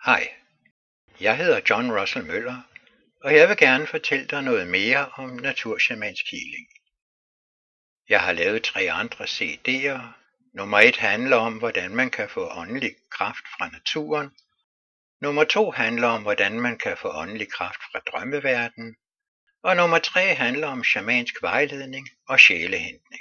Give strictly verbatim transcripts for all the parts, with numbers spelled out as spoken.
Hej, jeg hedder John Russell Møller, og jeg vil gerne fortælle dig noget mere om naturshamansk healing. Jeg har lavet tre andre C D'er. Nummer et handler om, hvordan man kan få åndelig kraft fra naturen. Nummer to handler om, hvordan man kan få åndelig kraft fra drømmeverdenen. Og nummer tre handler om shamansk vejledning og sjælehentning.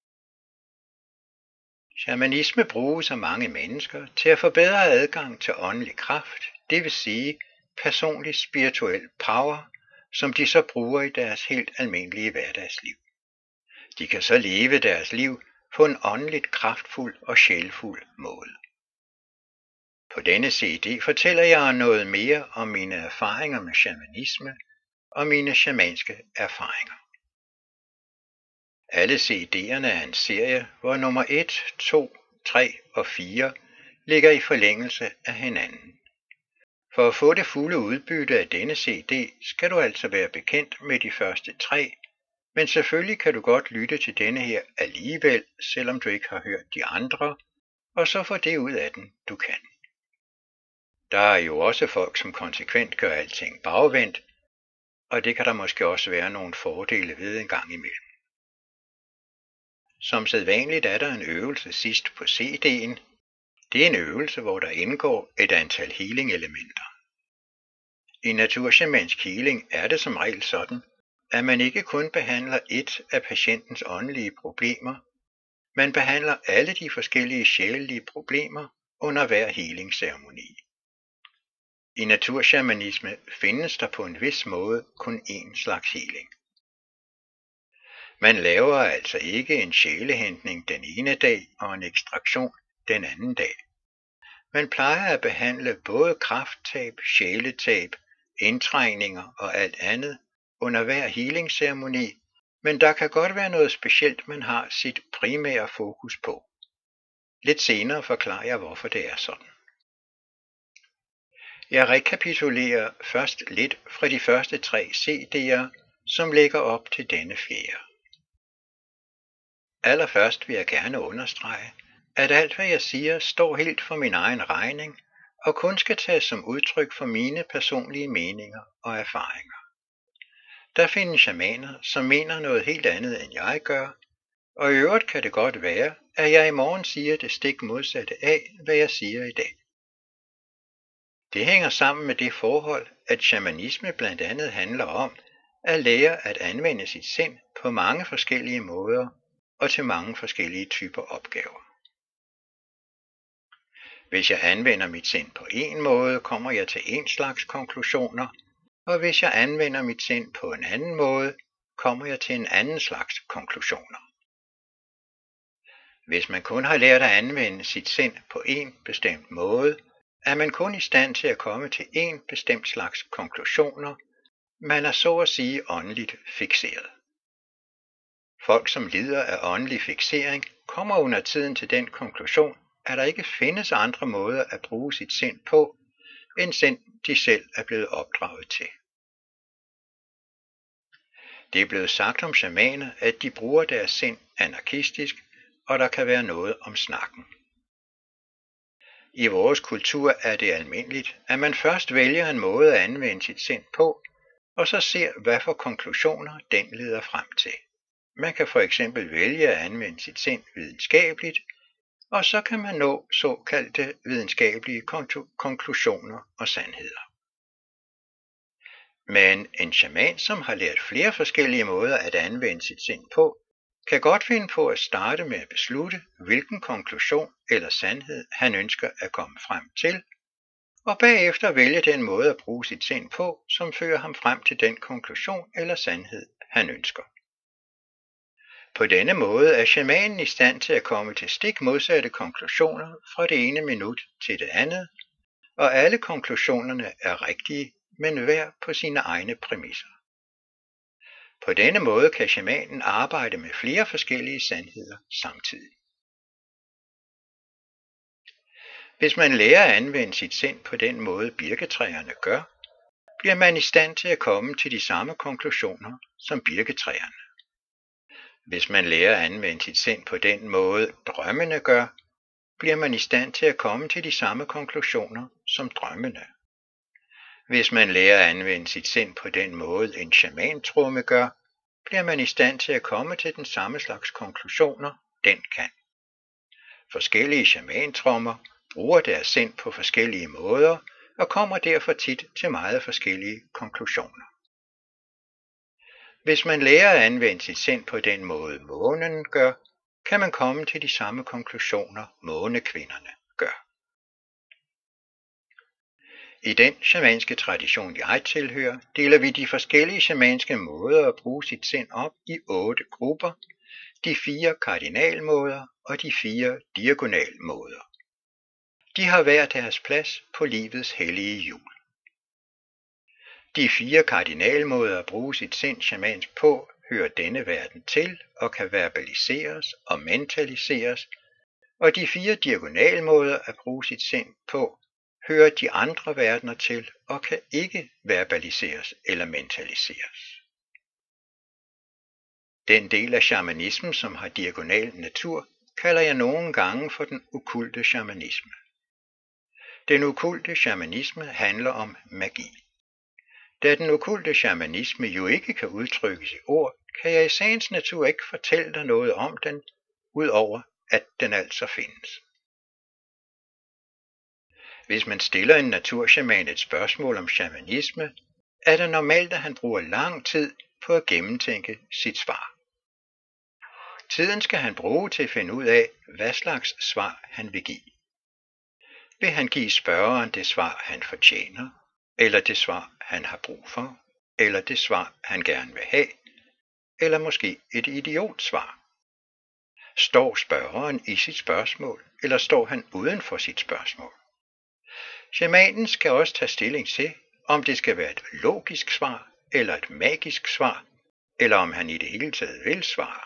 Shamanisme bruges af mange mennesker til at få bedre adgang til åndelig kraft, det vil sige personlig spirituel power, som de så bruger i deres helt almindelige hverdagsliv. De kan så leve deres liv på en åndeligt kraftfuld og sjælfuld måde. På denne C D fortæller jeg noget mere om mine erfaringer med shamanisme og mine shamanske erfaringer. Alle C D'erne er en serie, hvor nummer et, to, tre og fire ligger i forlængelse af hinanden. For at få det fulde udbytte af denne C D, skal du altså være bekendt med de første tre, men selvfølgelig kan du godt lytte til denne her alligevel, selvom du ikke har hørt de andre, og så få det ud af den, du kan. Der er jo også folk, som konsekvent gør alting bagvendt, og det kan der måske også være nogle fordele ved en gang imellem. Som sædvanligt er der en øvelse sidst på C D'en. Det er en øvelse, hvor der indgår et antal healing-elementer. I naturshamansk healing er det som regel sådan, at man ikke kun behandler et af patientens åndelige problemer, man behandler alle de forskellige sjælelige problemer under hver healing-ceremoni. I naturshamanisme findes der på en vis måde kun én slags healing. Man laver altså ikke en sjælehentning den ene dag og en ekstraktion den anden dag. Man plejer at behandle både krafttab, sjæletab, indtrængninger og alt andet under hver healing-ceremoni, men der kan godt være noget specielt, man har sit primære fokus på. Lidt senere forklarer jeg, hvorfor det er sådan. Jeg rekapitulerer først lidt fra de første tre C D'er, som lægger op til denne fjerde. Allerførst vil jeg gerne understrege, at alt hvad jeg siger står helt for min egen regning og kun skal tages som udtryk for mine personlige meninger og erfaringer. Der findes shamaner, som mener noget helt andet end jeg gør, og i øvrigt kan det godt være, at jeg i morgen siger det stik modsatte af, hvad jeg siger i dag. Det hænger sammen med det forhold, at shamanisme blandt andet handler om at lære at anvende sit sind på mange forskellige måder og til mange forskellige typer opgaver. Hvis jeg anvender mit sind på en måde, kommer jeg til en slags konklusioner, og hvis jeg anvender mit sind på en anden måde, kommer jeg til en anden slags konklusioner. Hvis man kun har lært at anvende sit sind på en bestemt måde, er man kun i stand til at komme til en bestemt slags konklusioner. Man er så at sige åndeligt fikseret. Folk, som lider af åndelig fiksering, kommer under tiden til den konklusion, at der ikke findes andre måder at bruge sit sind på, end sind de selv er blevet opdraget til. Det er blevet sagt om shamaner, at de bruger deres sind anarkistisk, og der kan være noget om snakken. I vores kultur er det almindeligt, at man først vælger en måde at anvende sit sind på, og så ser, hvad for konklusioner den leder frem til. Man kan for eksempel vælge at anvende sit sind videnskabeligt, og så kan man nå såkaldte videnskabelige konklusioner og sandheder. Men en shaman, som har lært flere forskellige måder at anvende sit sind på, kan godt finde på at starte med at beslutte, hvilken konklusion eller sandhed han ønsker at komme frem til, og bagefter vælge den måde at bruge sit sind på, som fører ham frem til den konklusion eller sandhed, han ønsker. På denne måde er shamanen i stand til at komme til stik modsatte konklusioner fra det ene minut til det andet, og alle konklusionerne er rigtige, men hver på sine egne præmisser. På denne måde kan shamanen arbejde med flere forskellige sandheder samtidig. Hvis man lærer at anvende sit sind på den måde birketræerne gør, bliver man i stand til at komme til de samme konklusioner som birketræerne. Hvis man lærer at anvende sit sind på den måde drømmene gør, bliver man i stand til at komme til de samme konklusioner som drømmene. Hvis man lærer at anvende sit sind på den måde, en shamantromme gør, bliver man i stand til at komme til den samme slags konklusioner, den kan. Forskellige shamantrommer bruger deres sind på forskellige måder og kommer derfor tit til meget forskellige konklusioner. Hvis man lærer at anvende sit sind på den måde månen gør, kan man komme til de samme konklusioner månekvinderne gør. I den shamanske tradition, jeg tilhører, deler vi de forskellige shamanske måder at bruge sit sind op i otte grupper, de fire kardinalmåder og de fire diagonalmåder. De har hver deres plads på livets hellige hjul. De fire kardinalmåder at bruge sit sind shamansk på hører denne verden til og kan verbaliseres og mentaliseres, og de fire diagonalmåder at bruge sit sind på hører de andre verdener til og kan ikke verbaliseres eller mentaliseres. Den del af shamanismen, som har diagonal natur, kalder jeg nogle gange for den okkulte shamanisme. Den okkulte shamanisme handler om magi. Da den okkulte shamanisme jo ikke kan udtrykkes i ord, kan jeg i sagens natur ikke fortælle dig noget om den, udover at den altså findes. Hvis man stiller en naturshaman et spørgsmål om shamanisme, er det normalt, at han bruger lang tid på at gennemtænke sit svar. Tiden skal han bruge til at finde ud af, hvad slags svar han vil give. Vil han give spørgeren det svar, han fortjener, eller det svar, han har brug for, eller det svar, han gerne vil have, eller måske et idiotsvar? Står spørgeren i sit spørgsmål, eller står han uden for sit spørgsmål? Shamanen skal også tage stilling til, om det skal være et logisk svar, eller et magisk svar, eller om han i det hele taget vil svare.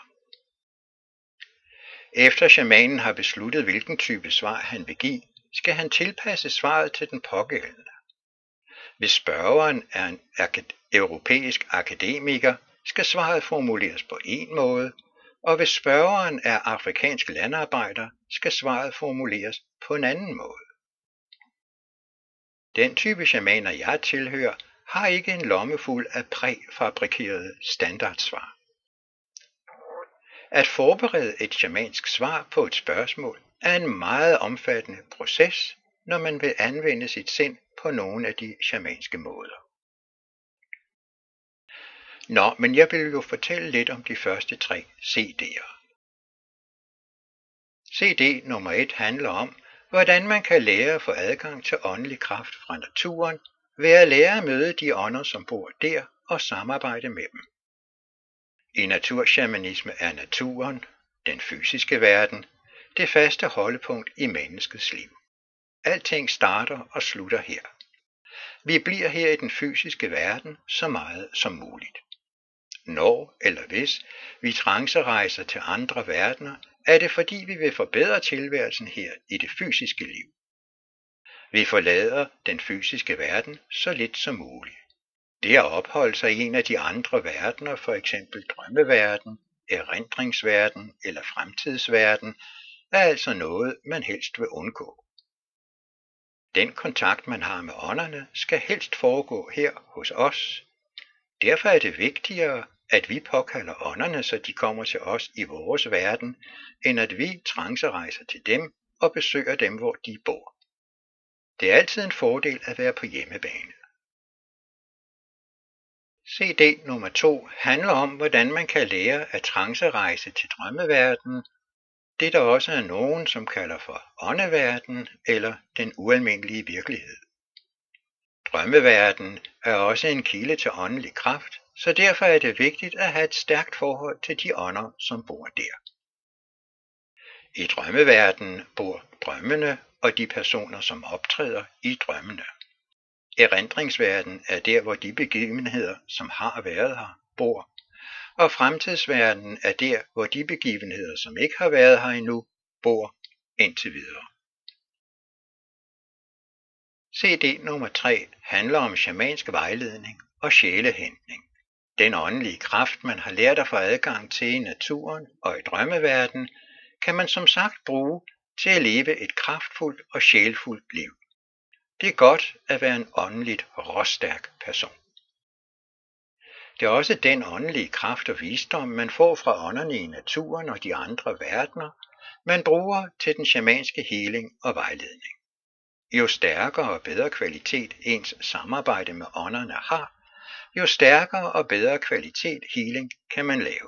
Efter shamanen har besluttet, hvilken type svar han vil give, skal han tilpasse svaret til den pågældende. Hvis spørgeren er en akad- europæisk akademiker, skal svaret formuleres på en måde, og hvis spørgeren er afrikansk landarbejder, skal svaret formuleres på en anden måde. Den type shamaner, jeg tilhører, har ikke en lommefuld af præfabrikerede standardsvar. At forberede et shamansk svar på et spørgsmål er en meget omfattende proces, når man vil anvende sit sind på nogle af de shamanske måder. Nå, men jeg vil jo fortælle lidt om de første tre C D'er. C D nummer et handler om, hvordan man kan lære at få adgang til åndelig kraft fra naturen ved at lære at møde de ånder, som bor der, og samarbejde med dem. I naturshamanisme er naturen, den fysiske verden, det faste holdepunkt i menneskets liv. Alting starter og slutter her. Vi bliver her i den fysiske verden så meget som muligt. Når eller hvis vi trancerejser til andre verdener, er det fordi vi vil forbedre tilværelsen her i det fysiske liv. Vi forlader den fysiske verden så lidt som muligt. Det at opholde sig i en af de andre verdener, for eksempel drømmeverden, erindringsverden eller fremtidsverden, er altså noget, man helst vil undgå. Den kontakt, man har med ånderne, skal helst foregå her hos os. Derfor er det vigtigere, at vi påkalder ånderne, så de kommer til os i vores verden, end at vi trancerejser til dem og besøger dem, hvor de bor. Det er altid en fordel at være på hjemmebane. C D nummer to handler om, hvordan man kan lære at trancerejse til drømmeverdenen, det der også er nogen, som kalder for åndeverden eller den ualmindelige virkelighed. Drømmeverdenen er også en kilde til åndelig kraft, så derfor er det vigtigt at have et stærkt forhold til de ånder, som bor der. I drømmeverdenen bor drømmene og de personer, som optræder i drømmene. Erindringsverden er der, hvor de begivenheder, som har været her, bor, og fremtidsverdenen er der, hvor de begivenheder, som ikke har været her endnu, bor indtil videre. C D nummer tre handler om shamansk vejledning og sjælehentning. Den åndelige kraft, man har lært at få adgang til i naturen og i drømmeverdenen, kan man som sagt bruge til at leve et kraftfuldt og sjælfuldt liv. Det er godt at være en åndeligt råstærk person. Det er også den åndelige kraft og visdom, man får fra ånderne i naturen og de andre verdener, man bruger til den shamanske healing og vejledning. Jo stærkere og bedre kvalitet ens samarbejde med ånderne har, jo stærkere og bedre kvalitet healing kan man lave.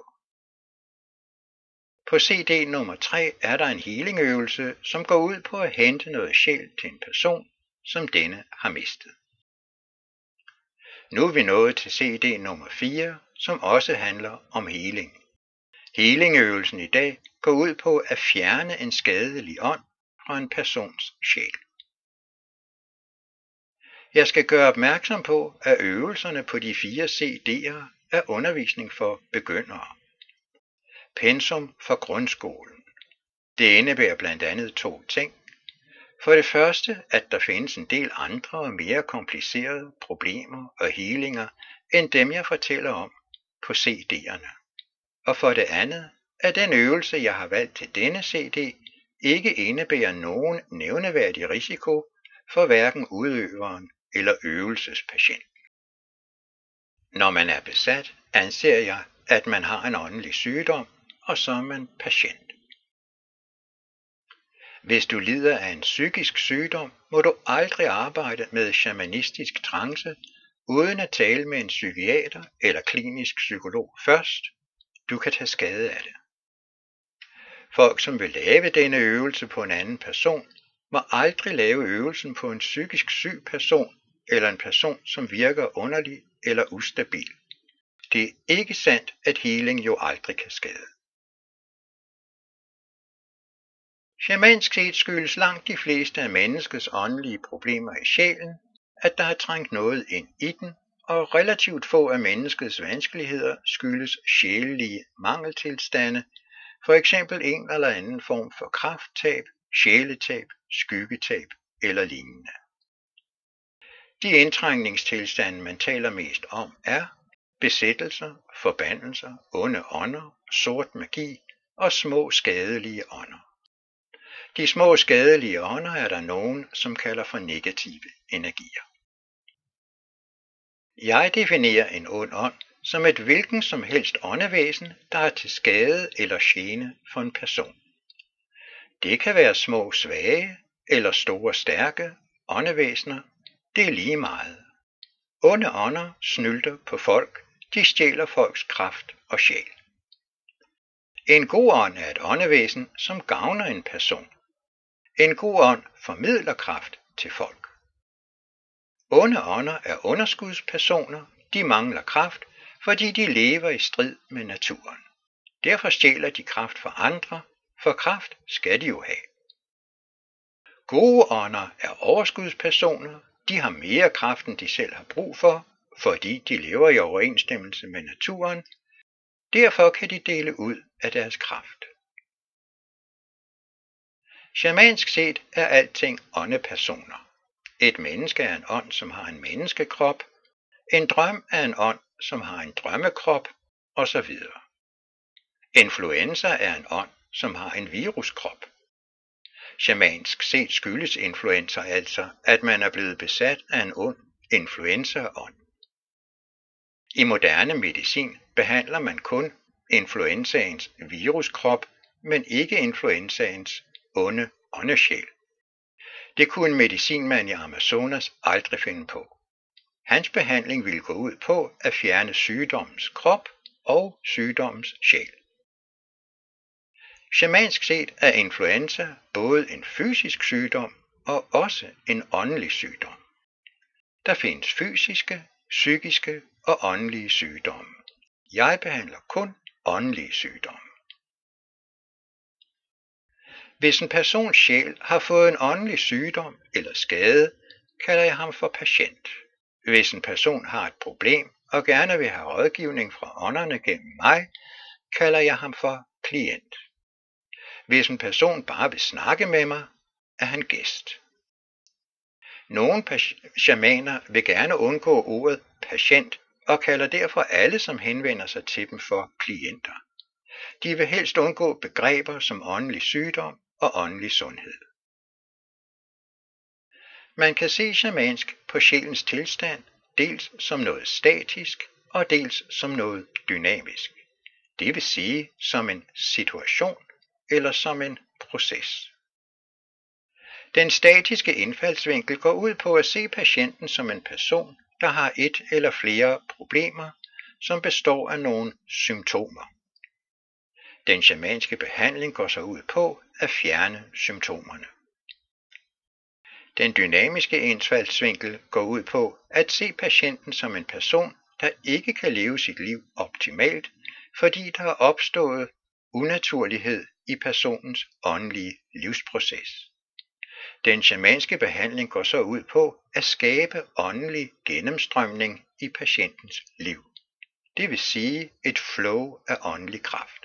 På C D nummer tre er der en healingøvelse, som går ud på at hente noget sjæl til en person, som denne har mistet. Nu er vi nået til C D nummer fire, som også handler om healing. Healingøvelsen i dag går ud på at fjerne en skadelig ånd fra en persons sjæl. Jeg skal gøre opmærksom på, at øvelserne på de fire C D'er er undervisning for begyndere. Pensum for grundskolen. Det indebærer blandt andet to ting. For det første, at der findes en del andre og mere komplicerede problemer og healinger, end dem jeg fortæller om på C D'erne. Og for det andet, at den øvelse, jeg har valgt til denne C D, ikke indebærer nogen nævneværdig risiko for hverken udøveren eller øvelsespatienten. Når man er besat, anser jeg, at man har en åndelig sygdom, og så er man patient. Hvis du lider af en psykisk sygdom, må du aldrig arbejde med shamanistisk trance, uden at tale med en psykiater eller klinisk psykolog først. Du kan tage skade af det. Folk, som vil lave denne øvelse på en anden person, må aldrig lave øvelsen på en psykisk syg person eller en person, som virker underlig eller ustabil. Det er ikke sandt, at healing jo aldrig kan skade. Shamansk set skyldes langt de fleste af menneskets åndelige problemer i sjælen, at der har trængt noget ind i den, og relativt få af menneskets vanskeligheder skyldes sjælelige mangeltilstande, for eksempel en eller anden form for krafttab, sjæletab, skyggetab eller lignende. De indtrængningstilstande, man taler mest om, er besættelser, forbandelser, onde ånder, sort magi og små skadelige ånder. De små skadelige ånder er der nogen, som kalder for negative energier. Jeg definerer en ond ånd som et hvilken som helst åndevæsen, der er til skade eller gene for en person. Det kan være små svage eller store stærke åndevæsener, det er lige meget. Onde ånder snylter på folk, de stjæler folks kraft og sjæl. En god ånd er et åndevæsen, som gavner en person. En god ånd formidler kraft til folk. Onde ånder er underskudspersoner, de mangler kraft, fordi de lever i strid med naturen. Derfor stjæler de kraft fra andre, for kraft skal de jo have. Gode ånder er overskudspersoner, de har mere kraft end de selv har brug for, fordi de lever i overensstemmelse med naturen. Derfor kan de dele ud af deres kraft. Shamansk set er alting åndepersoner. Et menneske er en ånd, som har en menneskekrop. En drøm er en ånd, som har en drømmekrop, osv. Influenza er en ånd, som har en viruskrop. Shamansk set skyldes influenza altså, at man er blevet besat af en ond influenzaånd. I moderne medicin behandler man kun influenzaens viruskrop, men ikke influenzaens onde åndesjæl. Det kunne en medicinmand i Amazonas aldrig finde på. Hans behandling ville gå ud på at fjerne sygdommens krop og sygdommens sjæl. Shamansk set er influenza både en fysisk sygdom og også en åndelig sygdom. Der findes fysiske, psykiske og åndelige sygdomme. Jeg behandler kun åndelige sygdomme. Hvis en persons sjæl har fået en åndelig sygdom eller skade, kalder jeg ham for patient. Hvis en person har et problem og gerne vil have rådgivning fra ånderne gennem mig, kalder jeg ham for klient. Hvis en person bare vil snakke med mig, er han gæst. Nogle shamaner vil gerne undgå ordet patient og kalder derfor alle, som henvender sig til dem, for klienter. De vil helst undgå begreber som åndelig sygdom og åndelig sundhed. Man kan se shamansk på sjælens tilstand dels som noget statisk og dels som noget dynamisk. Det vil sige som en situation eller som en proces. Den statiske indfaldsvinkel går ud på at se patienten som en person, der har et eller flere problemer, som består af nogle symptomer. Den shamanske behandling går så ud på at fjerne symptomerne. Den dynamiske indfaldsvinkel går ud på at se patienten som en person, der ikke kan leve sit liv optimalt, fordi der er opstået unaturlighed i personens åndelige livsproces. Den shamanske behandling går så ud på at skabe åndelig gennemstrømning i patientens liv. Det vil sige et flow af åndelig kraft.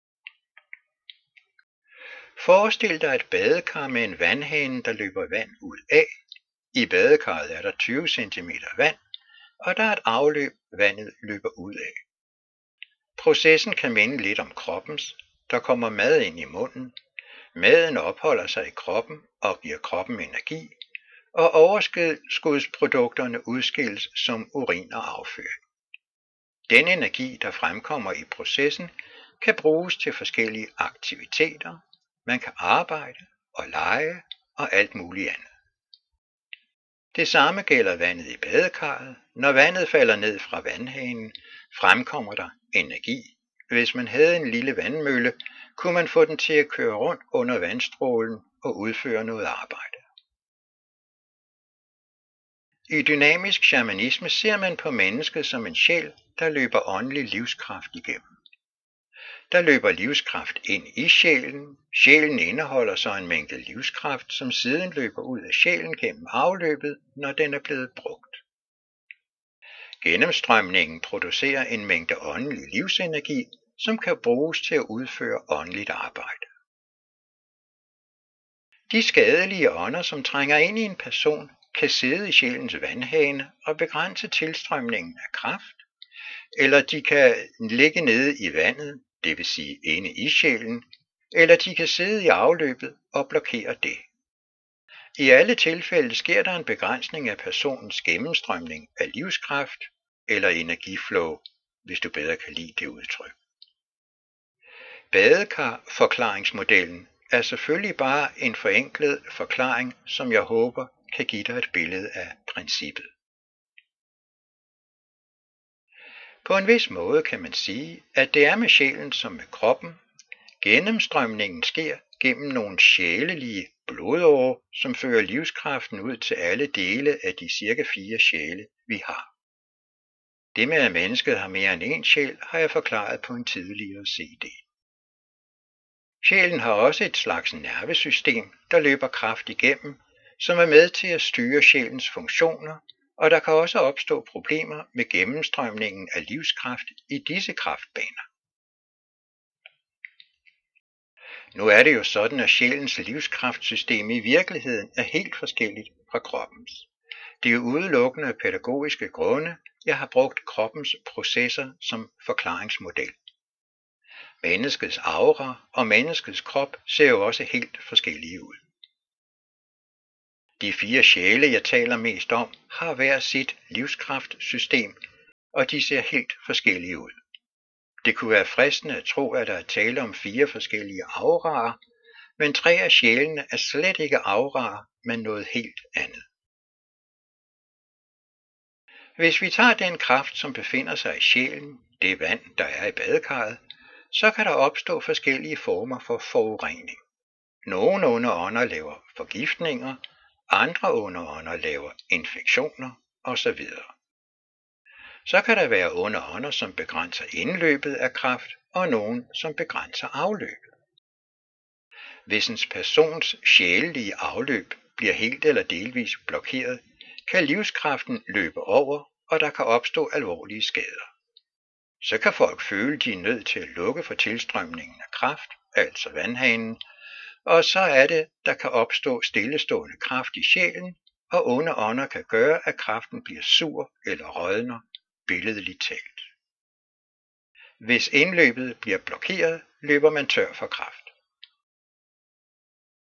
Forestil dig et badekar med en vandhane, der løber vand ud af. I badekarret er der tyve centimeter vand, og der er et afløb, vandet løber ud af. Processen kan minde lidt om kroppens. Der kommer mad ind i munden. Maden opholder sig i kroppen og giver kroppen energi, og overskudsprodukterne udskilles som urin og afføring. Den energi, der fremkommer i processen, kan bruges til forskellige aktiviteter. Man kan arbejde og lege og alt muligt andet. Det samme gælder vandet i badekarret. Når vandet falder ned fra vandhanen, fremkommer der energi. Hvis man havde en lille vandmølle, kunne man få den til at køre rundt under vandstrålen og udføre noget arbejde. I dynamisk shamanisme ser man på mennesket som en sjæl, der løber åndelig livskraft igennem. Der løber livskraft ind i sjælen. Sjælen indeholder så en mængde livskraft, som siden løber ud af sjælen gennem afløbet, når den er blevet brugt. Gennemstrømningen producerer en mængde åndelig livsenergi, som kan bruges til at udføre åndeligt arbejde. De skadelige ånder, som trænger ind i en person, kan sidde i sjælens vandhane og begrænse tilstrømningen af kraft, eller de kan ligge nede i vandet, det vil sige inde i sjælen, eller de kan sidde i afløbet og blokere det. I alle tilfælde sker der en begrænsning af personens gennemstrømning af livskraft eller energiflow, hvis du bedre kan lide det udtryk. Badekar-forklaringsmodellen er selvfølgelig bare en forenklet forklaring, som jeg håber kan give dig et billede af princippet. På en vis måde kan man sige, at det er med sjælen som med kroppen. Gennemstrømningen sker gennem nogle sjælelige blodårer, som fører livskraften ud til alle dele af de cirka fire sjæle, vi har. Det med, at mennesket har mere end en sjæl, har jeg forklaret på en tidligere C D. Sjælen har også et slags nervesystem, der løber kraft igennem, som er med til at styre sjælens funktioner, og der kan også opstå problemer med gennemstrømningen af livskraft i disse kraftbaner. Nu er det jo sådan, at sjælens livskraftsystem i virkeligheden er helt forskelligt fra kroppens. Det er jo udelukkende af pædagogiske grunde, jeg har brugt kroppens processer som forklaringsmodel. Menneskets aura og menneskets krop ser jo også helt forskellige ud. De fire sjæle, jeg taler mest om, har hver sit livskraftsystem, og de ser helt forskellige ud. Det kunne være fristende at tro, at der er tale om fire forskellige auraer, men tre af sjælene er slet ikke auraer, men noget helt andet. Hvis vi tager den kraft, som befinder sig i sjælen, det vand, der er i badekarret, så kan der opstå forskellige former for forurening. Nogle underånder laver forgiftninger, andre underånder laver infektioner osv. Så kan der være underånder, som begrænser indløbet af kraft, og nogen, som begrænser afløbet. Hvis en persons sjælelige afløb bliver helt eller delvis blokeret, kan livskraften løbe over, og der kan opstå alvorlige skader. Så kan folk føle, de er nødt til at lukke for tilstrømningen af kraft, altså vandhanen, og så er det, der kan opstå stillestående kraft i sjælen, og onde ånder kan gøre, at kraften bliver sur eller rådner, billedligt talt. Hvis indløbet bliver blokeret, løber man tør for kraft.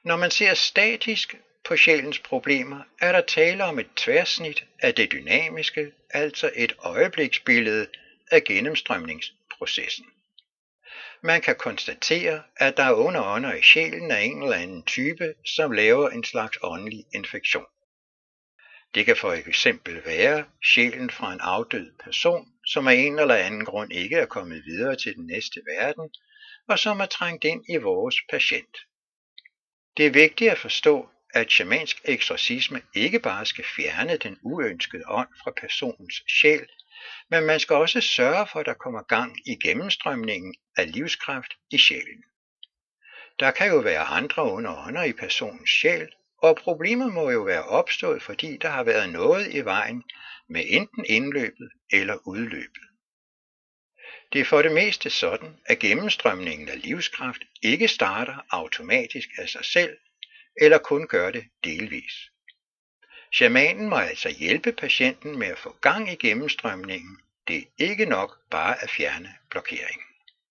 Når man ser statisk på sjælens problemer, er der tale om et tværsnit af det dynamiske, altså et øjebliksbillede af gennemstrømningsprocessen. Man kan konstatere, at der er onde ånder i sjælen af en eller anden type, som laver en slags åndelig infektion. Det kan for eksempel være sjælen fra en afdød person, som af en eller anden grund ikke er kommet videre til den næste verden, og som er trængt ind i vores patient. Det er vigtigt at forstå, at shamansk eksorcisme ikke bare skal fjerne den uønskede ånd fra personens sjæl, men man skal også sørge for, at der kommer gang i gennemstrømningen af livskraft i sjælen. Der kan jo være andre onde ånder i personens sjæl, og problemet må jo være opstået, fordi der har været noget i vejen med enten indløbet eller udløbet. Det er for det meste sådan, at gennemstrømningen af livskraft ikke starter automatisk af sig selv, eller kun gør det delvis. Shamanen må altså hjælpe patienten med at få gang i gennemstrømningen. Det er ikke nok bare at fjerne blokeringen.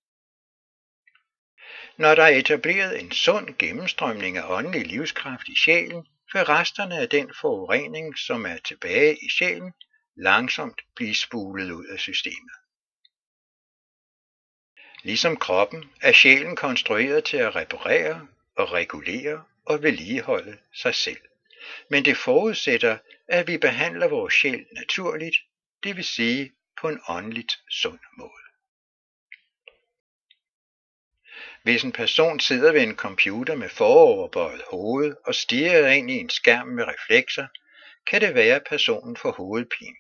Når der er etableret en sund gennemstrømning af åndelig livskraft i sjælen, vil resterne af den forurening, som er tilbage i sjælen, langsomt blive spulet ud af systemet. Ligesom kroppen er sjælen konstrueret til at reparere og regulere og vedligeholde sig selv. Men det forudsætter, at vi behandler vores sjæl naturligt, det vil sige på en åndeligt sund måde. Hvis en person sidder ved en computer med foroverbøjet hoved og stirrer ind i en skærm med reflekser, kan det være, at personen får hovedpine.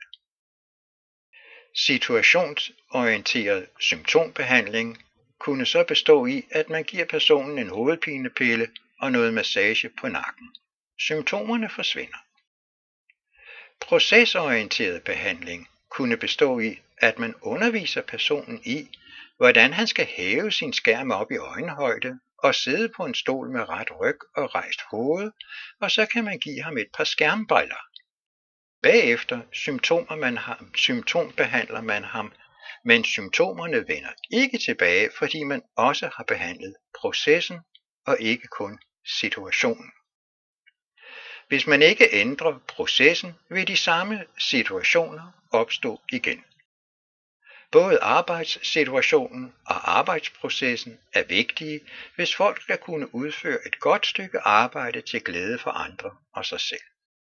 Situationsorienteret symptombehandling kunne så bestå i, at man giver personen en hovedpinepille og noget massage på nakken. Symptomerne forsvinder. Procesorienteret behandling kunne bestå i, at man underviser personen i, hvordan han skal hæve sin skærm op i øjenhøjde og sidde på en stol med ret ryg og rejst hoved, og så kan man give ham et par skærmbriller. Bagefter symptomer man ham, symptombehandler man ham, men symptomerne vender ikke tilbage, fordi man også har behandlet processen og ikke kun situationen. Hvis man ikke ændrer processen, vil de samme situationer opstå igen. Både arbejdssituationen og arbejdsprocessen er vigtige, hvis folk skal kunne udføre et godt stykke arbejde til glæde for andre og sig selv.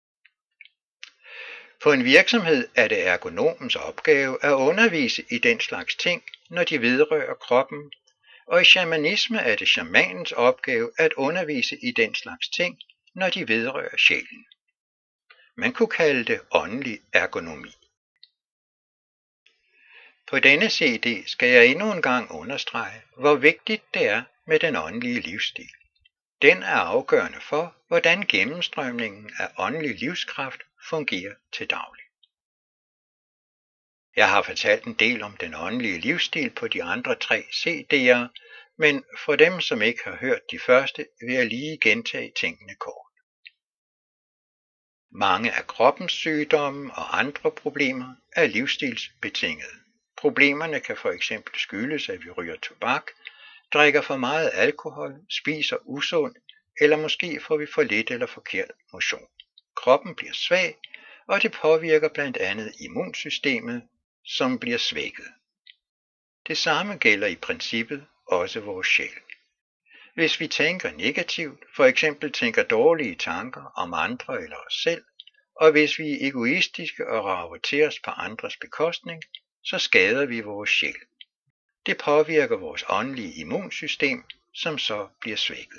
På en virksomhed er det ergonomens opgave at undervise i den slags ting, når de vedrører kroppen, og i shamanisme er det shamanens opgave at undervise i den slags ting, når de vedrører sjælen. Man kunne kalde det åndelig ergonomi. På denne C D skal jeg endnu en gang understrege, hvor vigtigt det er med den åndelige livsstil. Den er afgørende for, hvordan gennemstrømningen af åndelig livskraft fungerer til daglig. Jeg har fortalt en del om den åndelige livsstil på de andre tre C D'er, men for dem, som ikke har hørt de første, vil jeg lige gentage tingene kort. Mange af kroppens sygdomme og andre problemer er livsstilsbetingede. Problemerne kan for eksempel skyldes, at vi ryger tobak, drikker for meget alkohol, spiser usundt, eller måske får vi for lidt eller forkert motion. Kroppen bliver svag, og det påvirker blandt andet immunsystemet, som bliver svækket. Det samme gælder i princippet også vores sjæl. Hvis vi tænker negativt, for eksempel tænker dårlige tanker om andre eller os selv, og hvis vi er egoistiske og rager til os på andres bekostning, så skader vi vores sjæl. Det påvirker vores åndelige immunsystem, som så bliver svækket.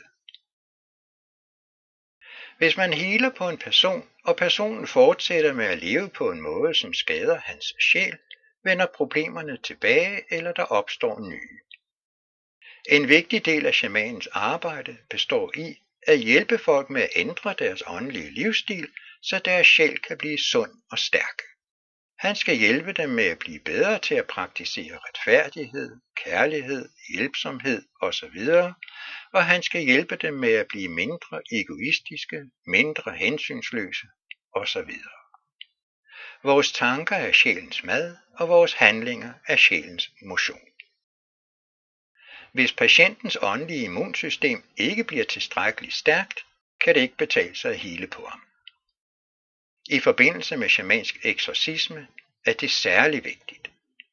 Hvis man healer på en person, og personen fortsætter med at leve på en måde, som skader hans sjæl, vender problemerne tilbage, eller der opstår nye. En vigtig del af shamanens arbejde består i at hjælpe folk med at ændre deres åndelige livsstil, så deres sjæl kan blive sund og stærk. Han skal hjælpe dem med at blive bedre til at praktisere retfærdighed, kærlighed, hjælpsomhed osv., og han skal hjælpe dem med at blive mindre egoistiske, mindre hensynsløse osv. Vores tanker er sjælens mad, og vores handlinger er sjælens motion. Hvis patientens åndelige immunsystem ikke bliver tilstrækkeligt stærkt, kan det ikke betale sig at hele på ham. I forbindelse med shamansk eksorcisme er det særlig vigtigt.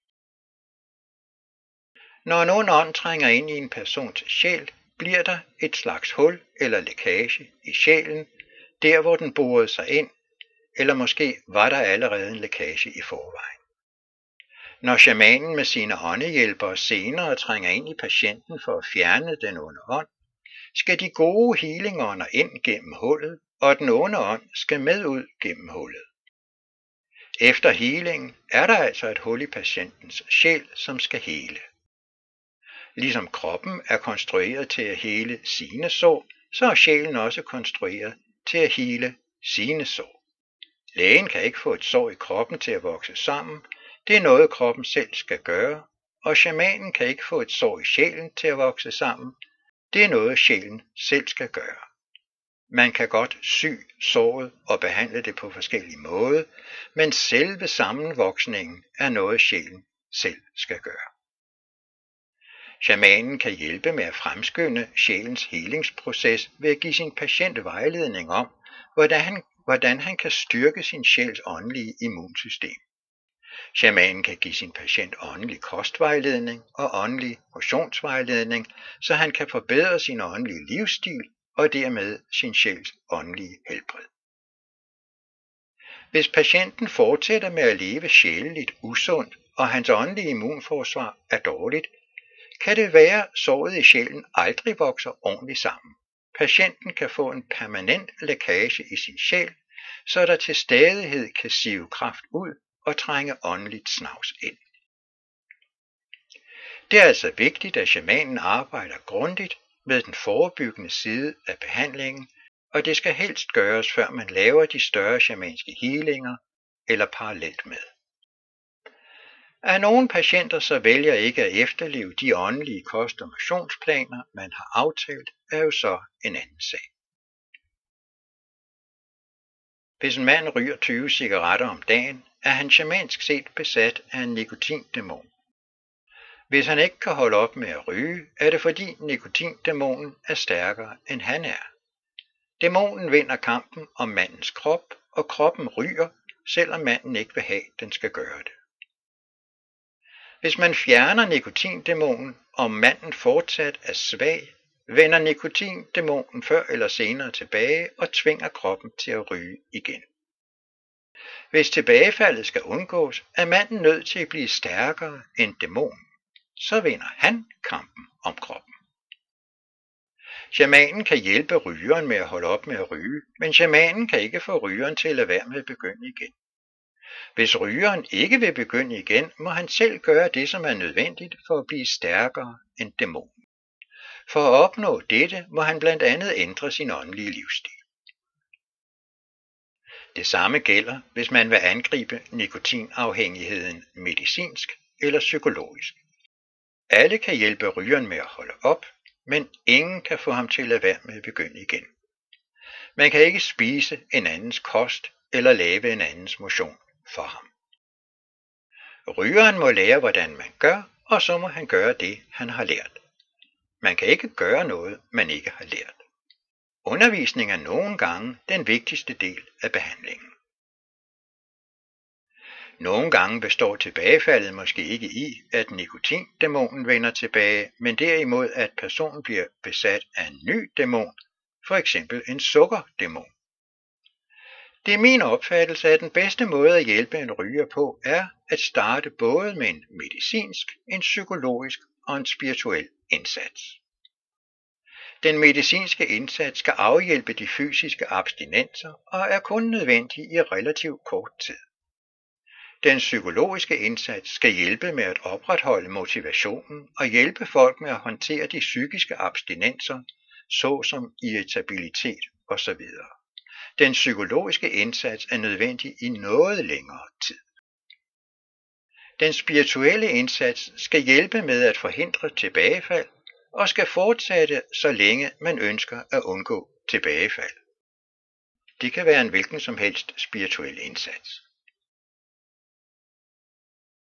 Når en ond ånd trænger ind i en persons sjæl, bliver der et slags hul eller lækage i sjælen, der hvor den borede sig ind, eller måske var der allerede en lækage i forvejen. Når shamanen med sine åndehjælpere senere trænger ind i patienten for at fjerne den onde ånd, skal de gode healingånder ind gennem hullet, og den onde ånd skal med ud gennem hullet. Efter healingen er der altså et hul i patientens sjæl, som skal hele. Ligesom kroppen er konstrueret til at hele sine sår, så er sjælen også konstrueret til at hele sine sår. Lægen kan ikke få et sår i kroppen til at vokse sammen. Det er noget, kroppen selv skal gøre, og shamanen kan ikke få et sår i sjælen til at vokse sammen. Det er noget, sjælen selv skal gøre. Man kan godt sy såret og behandle det på forskellige måder, men selve sammenvoksningen er noget, sjælen selv skal gøre. Shamanen kan hjælpe med at fremskynde sjælens helingsproces ved at give sin patient vejledning om, hvordan han, hvordan han kan styrke sin sjæls åndelige immunsystem. Shamanen kan give sin patient åndelig kostvejledning og åndelig motionsvejledning, så han kan forbedre sin åndelige livsstil og dermed sin sjæls åndelige helbred. Hvis patienten fortsætter med at leve sjæleligt usundt, og hans åndelige immunforsvar er dårligt, kan det være, at såret i sjælen aldrig vokser ordentligt sammen. Patienten kan få en permanent lækage i sin sjæl, så der til stadighed kan sive kraft ud og trænge åndeligt snavs ind. Det er altså vigtigt, at shamanen arbejder grundigt med den forebyggende side af behandlingen, og det skal helst gøres, før man laver de større shamanske healinger eller parallelt med. At nogle patienter så vælger ikke at efterleve de åndelige kost- og motionsplaner, man har aftalt, er jo så en anden sag. Hvis en mand ryger tyve cigaretter om dagen, er han shamansk set besat af en nikotindæmon. Hvis han ikke kan holde op med at ryge, er det fordi nikotindæmonen er stærkere end han er. Dæmonen vinder kampen om mandens krop, og kroppen ryger, selvom manden ikke vil have, den skal gøre det. Hvis man fjerner nikotindæmonen, og manden fortsat er svag, vender nikotindæmonen før eller senere tilbage og tvinger kroppen til at ryge igen. Hvis tilbagefaldet skal undgås, er manden nødt til at blive stærkere end dæmonen. Så vinder han kampen om kroppen. Shamanen kan hjælpe rygeren med at holde op med at ryge, men shamanen kan ikke få rygeren til at lade være med at begynde igen. Hvis rygeren ikke vil begynde igen, må han selv gøre det, som er nødvendigt for at blive stærkere end dæmonen. For at opnå dette må han blandt andet ændre sin åndelige livsstil. Det samme gælder, hvis man vil angribe nikotinafhængigheden medicinsk eller psykologisk. Alle kan hjælpe rygeren med at holde op, men ingen kan få ham til at lade være med at begynde igen. Man kan ikke spise en andens kost eller lave en andens motion for ham. Rygeren må lære, hvordan man gør, og så må han gøre det, han har lært. Man kan ikke gøre noget, man ikke har lært. Undervisning er nogle gange den vigtigste del af behandlingen. Nogle gange består tilbagefaldet måske ikke i, at nikotindæmonen vender tilbage, men derimod, at personen bliver besat af en ny dæmon, for eksempel en sukkerdæmon. Det er min opfattelse, at den bedste måde at hjælpe en ryger på er at starte både med en medicinsk, en psykologisk og en spirituel indsats. Den medicinske indsats skal afhjælpe de fysiske abstinenser og er kun nødvendig i relativt kort tid. Den psykologiske indsats skal hjælpe med at opretholde motivationen og hjælpe folk med at håndtere de psykiske abstinenser, såsom irritabilitet osv. Den psykologiske indsats er nødvendig i noget længere tid. Den spirituelle indsats skal hjælpe med at forhindre tilbagefald og skal fortsætte, så længe man ønsker at undgå tilbagefald. Det kan være en hvilken som helst spirituel indsats.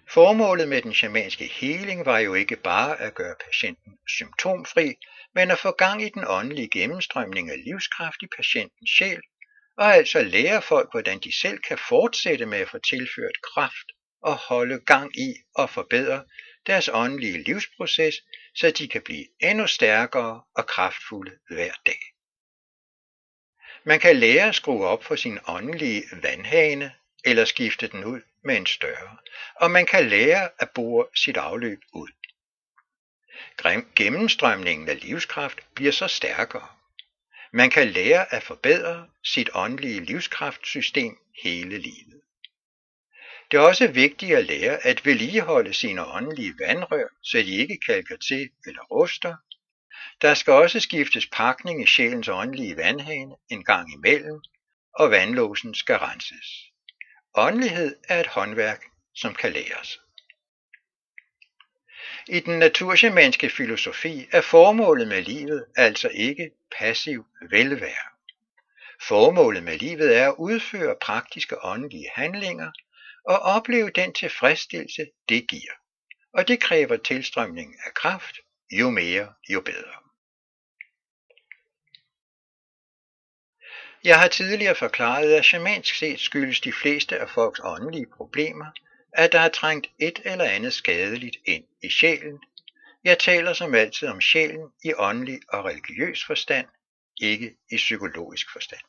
Formålet med den shamanske healing var jo ikke bare at gøre patienten symptomfri, men at få gang i den åndelige gennemstrømning af livskraft i patientens sjæl, og altså lære folk, hvordan de selv kan fortsætte med at få tilført kraft og holde gang i og forbedre deres åndelige livsproces, så de kan blive endnu stærkere og kraftfulde hver dag. Man kan lære at skrue op for sin åndelige vandhane, eller skifte den ud med en større, og man kan lære at bore sit afløb ud. Gennemstrømningen af livskraft bliver så stærkere. Man kan lære at forbedre sit åndelige livskraftsystem hele livet. Det er også vigtigt at lære at vedligeholde sine åndelige vandrør, så de ikke kalker til eller ruster. Der skal også skiftes pakning i sjælens åndelige vandhane en gang imellem, og vandlåsen skal renses. Åndelighed er et håndværk, som kan læres. I den naturshamanske filosofi er formålet med livet altså ikke passiv velvære. Formålet med livet er at udføre praktiske åndelige handlinger og opleve den tilfredsstillelse, det giver. Og det kræver tilstrømning af kraft, jo mere, jo bedre. Jeg har tidligere forklaret, at shamansk set skyldes de fleste af folks åndelige problemer, at der er trængt et eller andet skadeligt ind i sjælen. Jeg taler som altid om sjælen i åndelig og religiøs forstand, ikke i psykologisk forstand.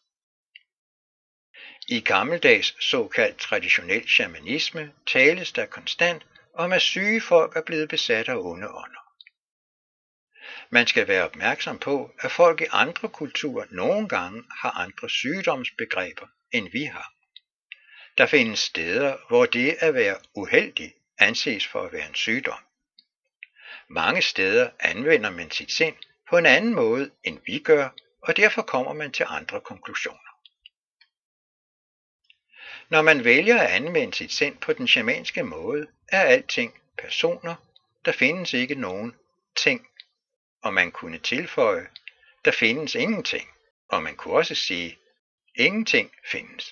I gammeldags såkaldt traditionel shamanisme tales der konstant om, at syge folk er blevet besat af onde ånder. Man skal være opmærksom på, at folk i andre kulturer nogle gange har andre sygdomsbegreber, end vi har. Der findes steder, hvor det at være uheldig anses for at være en sygdom. Mange steder anvender man sit sind på en anden måde, end vi gør, og derfor kommer man til andre konklusioner. Når man vælger at anvende sit sind på den shamanske måde, er alting personer. Der findes ikke nogen ting, og man kunne tilføje, der findes ingenting, og man kunne også sige, ingenting findes.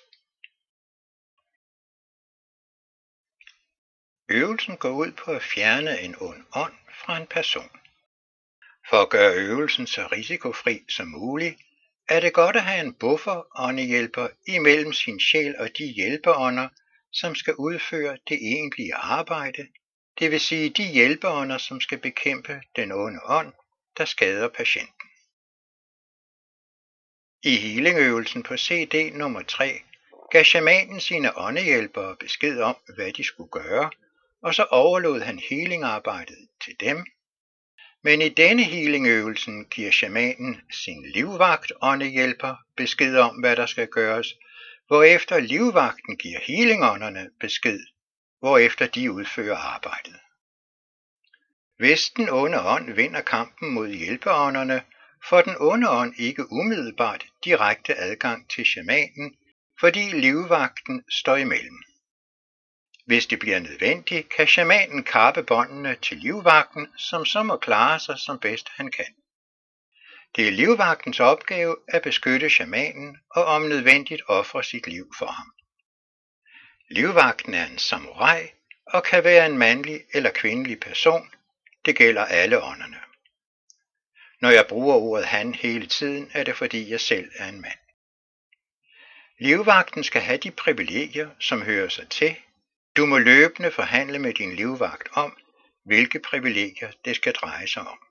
Øvelsen går ud på at fjerne en ond ånd fra en person. For at gøre øvelsen så risikofri som muligt, er det godt at have en buffer-åndehjælper imellem sin sjæl og de hjælpeånder, som skal udføre det egentlige arbejde, det vil sige de hjælpeånder, som skal bekæmpe den onde ånd, der skader patienten. I healingøvelsen på C D nummer tre gav shamanen sine åndehjælpere besked om, hvad de skulle gøre, og så overlod han healingarbejdet til dem. Men i denne healingøvelsen giver shamanen sin livvagt åndehjælper besked om, hvad der skal gøres, hvorefter livvagten giver healingånderne besked, hvorefter de udfører arbejdet. Hvis den onde ånd vinder kampen mod hjælpeånderne, får den onde ånd ikke umiddelbart direkte adgang til shamanen, fordi livvagten står imellem. Hvis det bliver nødvendigt, kan shamanen kappe båndene til livvagten, som så må klare sig som bedst han kan. Det er livvagtens opgave at beskytte shamanen og om nødvendigt ofre sit liv for ham. Livvagten er en samurai og kan være en mandlig eller kvindelig person. Det gælder alle ånderne. Når jeg bruger ordet han hele tiden, er det fordi jeg selv er en mand. Livvagten skal have de privilegier, som hører sig til. Du må løbende forhandle med din livvagt om, hvilke privilegier det skal dreje sig om.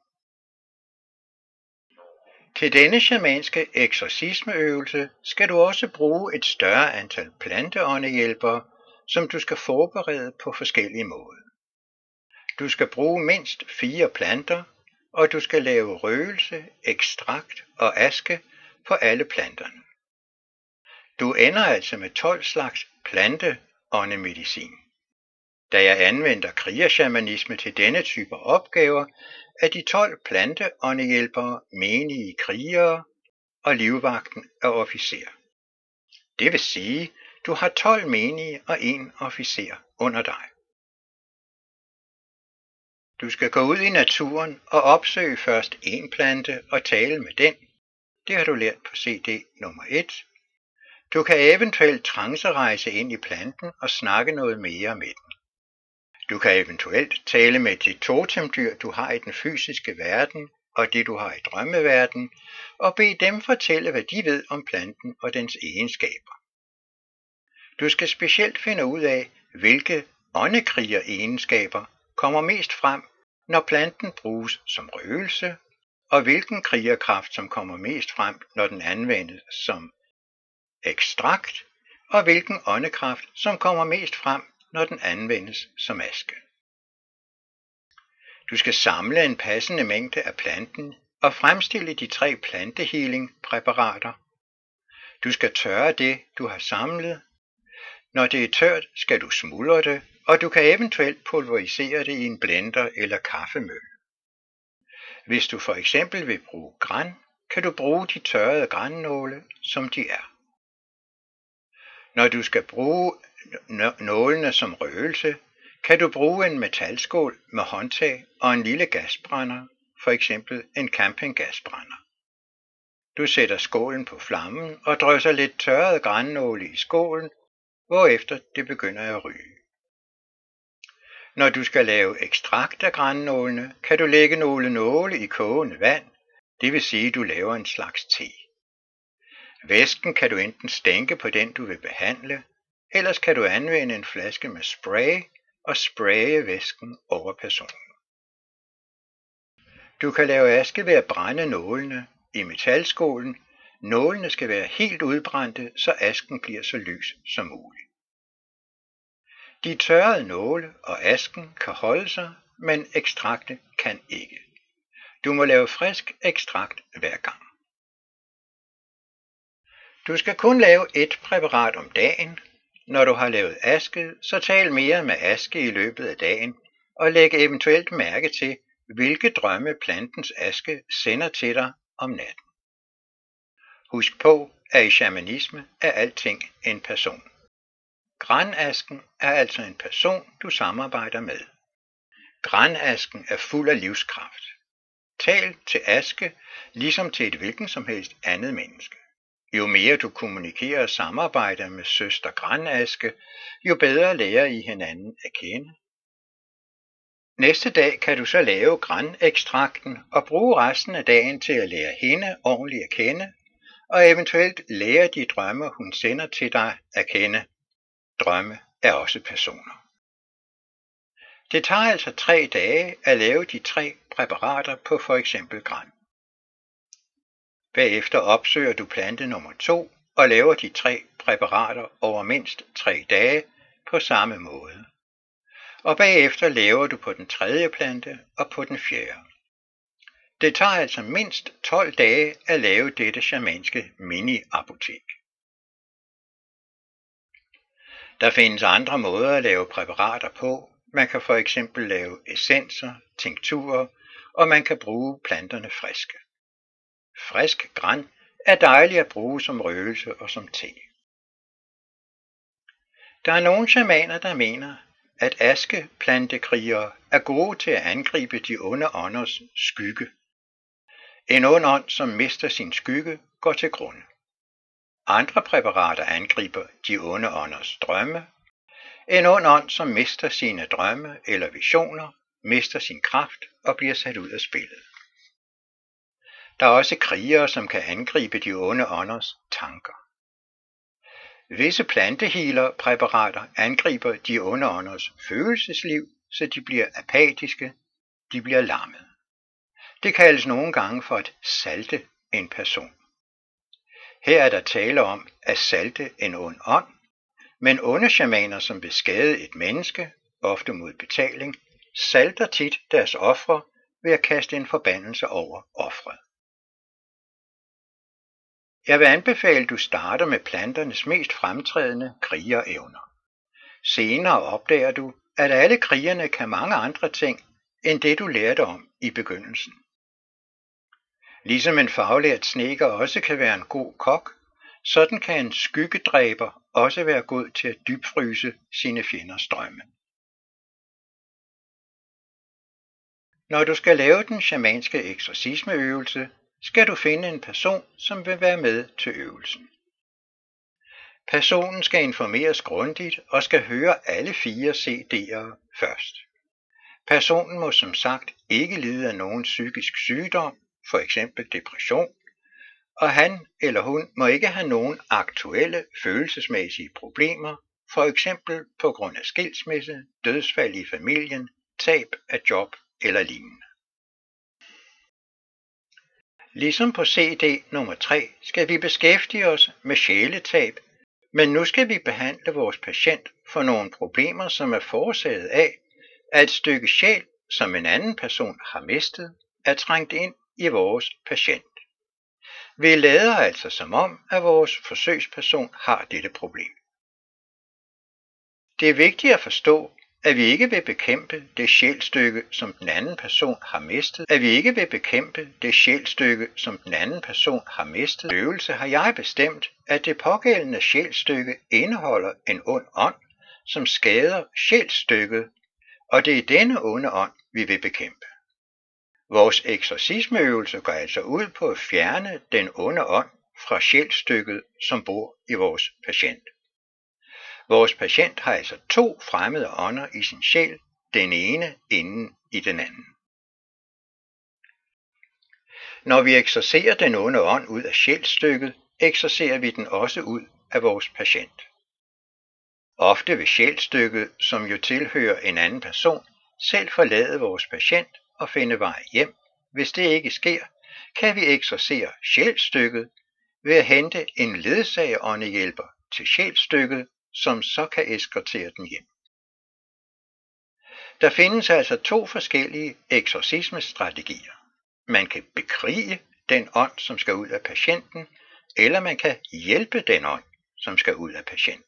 Til denne shamanske eksorcismeøvelse skal du også bruge et større antal planteåndehjælpere, som du skal forberede på forskellige måder. Du skal bruge mindst fire planter, og du skal lave røgelse, ekstrakt og aske på alle planterne. Du ender altså med tolv slags planteåndemedicin. Da jeg anvender krigershamanisme til denne type opgaver, er de tolv planteåndehjælpere menige krigere, og livvagten er officer. Det vil sige, du har tolv menige og en officer under dig. Du skal gå ud i naturen og opsøge først en plante og tale med den. Det har du lært på C D nummer et. Du kan eventuelt trancerejse ind i planten og snakke noget mere med den. Du kan eventuelt tale med det totemdyr, du har i den fysiske verden, og det du har i drømmeverden, og bede dem fortælle, hvad de ved om planten og dens egenskaber. Du skal specielt finde ud af, hvilke åndekriger-egenskaber kommer mest frem, når planten bruges som røgelse, og hvilken krigerkraft, som kommer mest frem, når den anvendes som ekstrakt, og hvilken åndekraft, som kommer mest frem, når den anvendes som aske. Du skal samle en passende mængde af planten og fremstille de tre plantehealing-præparater. Du skal tørre det, du har samlet. Når det er tørt, skal du smuldre det, og du kan eventuelt pulverisere det i en blender eller kaffemølle. Hvis du for eksempel vil bruge gran, kan du bruge de tørrede grannåle, som de er. Når du skal bruge nålene som røgelse, kan du bruge en metalskål med håndtag og en lille gasbrænder, for eksempel en campinggasbrænder. Du sætter skålen på flammen og drysser lidt tørret grannåle i skålen, hvorefter det begynder at ryge. Når du skal lave ekstrakt af grannålene, kan du lægge nogle nåle i kogende vand, det vil sige, at du laver en slags te. Væsken kan du enten stænke på den, du vil behandle, ellers kan du anvende en flaske med spray og spraye væsken over personen. Du kan lave aske ved at brænde nålene i metalskålen. Nålene skal være helt udbrændte, så asken bliver så lys som muligt. De tørrede nåle og asken kan holde sig, men ekstraktet kan ikke. Du må lave frisk ekstrakt hver gang. Du skal kun lave et præparat om dagen. Når du har lavet aske, så tal mere med aske i løbet af dagen, og læg eventuelt mærke til, hvilke drømme plantens aske sender til dig om natten. Husk på, at i shamanisme er alting en person. Granasken er altså en person, du samarbejder med. Granasken er fuld af livskraft. Tal til aske, ligesom til et hvilken som helst andet menneske. Jo mere du kommunikerer og samarbejder med søster granaske, jo bedre lærer I hinanden at kende. Næste dag kan du så lave granekstrakten og bruge resten af dagen til at lære hende ordentligt at kende, og eventuelt lære de drømme, hun sender til dig at kende. Drømme er også personer. Det tager altså tre dage at lave de tre præparater på for eksempel gran. Bagefter opsøger du plante nummer to og laver de tre præparater over mindst tre dage på samme måde. Og bagefter laver du på den tredje plante og på den fjerde. Det tager altså mindst tolv dage at lave dette shamanske mini-apotek. Der findes andre måder at lave præparater på. Man kan for eksempel lave essenser, tinkturer, og man kan bruge planterne friske. Frisk gran er dejligt at bruge som røgelse og som te. Der er nogle shamaner, der mener, at askeplantekrigere er gode til at angribe de onde ånders skygge. En ond ånd, som mister sin skygge, går til grunde. Andre præparater angriber de onde ånders drømme. En ond ånd, som mister sine drømme eller visioner, mister sin kraft og bliver sat ud af spillet. Der er også krigere, som kan angribe de onde ånders tanker. Visse plantehealer-præparater angriber de onde ånders følelsesliv, så de bliver apatiske, de bliver lammet. Det kaldes nogle gange for at salte en person. Her er der tale om at salte en ond ånd, men onde shamaner, som vil skade et menneske, ofte mod betaling, salter tit deres ofre ved at kaste en forbandelse over offret. Jeg vil anbefale, at du starter med planternes mest fremtrædende krigerevner. Senere opdager du, at alle krigerne kan mange andre ting, end det du lærte om i begyndelsen. Ligesom en faglært snedker også kan være en god kok, sådan kan en skyggedræber også være god til at dybfryse sine fjenders drømme. Når du skal lave den shamanske eksorcismeøvelse, skal du finde en person, som vil være med til øvelsen. Personen skal informeres grundigt og skal høre alle fire C D'er først. Personen må som sagt ikke lide af nogen psykisk sygdom, for eksempel depression, og han eller hun må ikke have nogen aktuelle følelsesmæssige problemer, for eksempel på grund af skilsmisse, dødsfald i familien, tab af job eller lignende. Ligesom på C D nummer tre skal vi beskæftige os med sjæletab, men nu skal vi behandle vores patient for nogle problemer, som er forårsaget af, at et stykke sjæl, som en anden person har mistet, er trængt ind i vores patient. Vi lader altså som om, at vores forsøgsperson har dette problem. Det er vigtigt at forstå, at vi ikke vil bekæmpe det sjælstykke, som den anden person har mistet, at vi ikke vil bekæmpe det sjælstykke, som den anden person har mistet. Øvelse har jeg bestemt, at det pågældende sjælstykke indeholder en ond ånd, som skader sjælstykket, og det er denne onde ånd, vi vil bekæmpe. Vores eksorcismeøvelse går altså ud på at fjerne den onde ånd fra sjælstykket, som bor i vores patient. Vores patient har altså to fremmede ånder i sin sjæl, den ene inden i den anden. Når vi eksorcerer den onde ånd ud af sjælstykket, eksorcerer vi den også ud af vores patient. Ofte vil sjælstykket, som jo tilhører en anden person, selv forlade vores patient og finde vej hjem. Hvis det ikke sker, kan vi eksorcere sjælstykket ved at hente en ledsageråndehjælper til sjælstykket, som så kan eskortere den hjem. Der findes altså to forskellige eksorcismestrategier. Man kan bekrige den ånd, som skal ud af patienten, eller man kan hjælpe den ånd, som skal ud af patienten.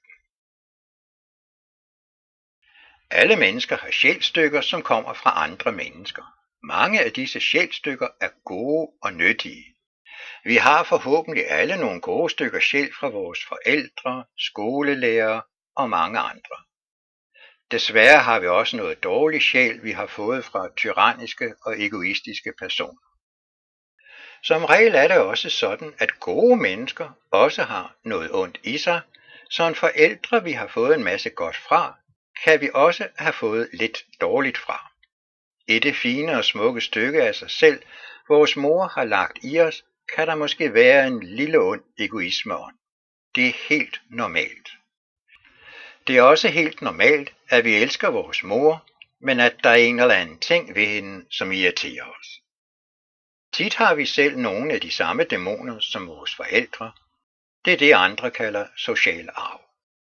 Alle mennesker har sjælstykker, som kommer fra andre mennesker. Mange af disse sjælstykker er gode og nyttige. Vi har forhåbentlig alle nogle gode stykker sjæl fra vores forældre, skolelærere og mange andre. Desværre har vi også noget dårlig sjæl, vi har fået fra tyranniske og egoistiske personer. Som regel er det også sådan, at gode mennesker også har noget ondt i sig, så en forældre, vi har fået en masse godt fra, kan vi også have fået lidt dårligt fra. I det fine og smukke stykke af sig selv, vores mor har lagt i os, kan der måske være en lille ond egoismeånd. Det er helt normalt. Det er også helt normalt, at vi elsker vores mor, men at der er en eller anden ting ved hende, som irriterer os. Tit har vi selv nogle af de samme dæmoner som vores forældre. Det er det, andre kalder social arv.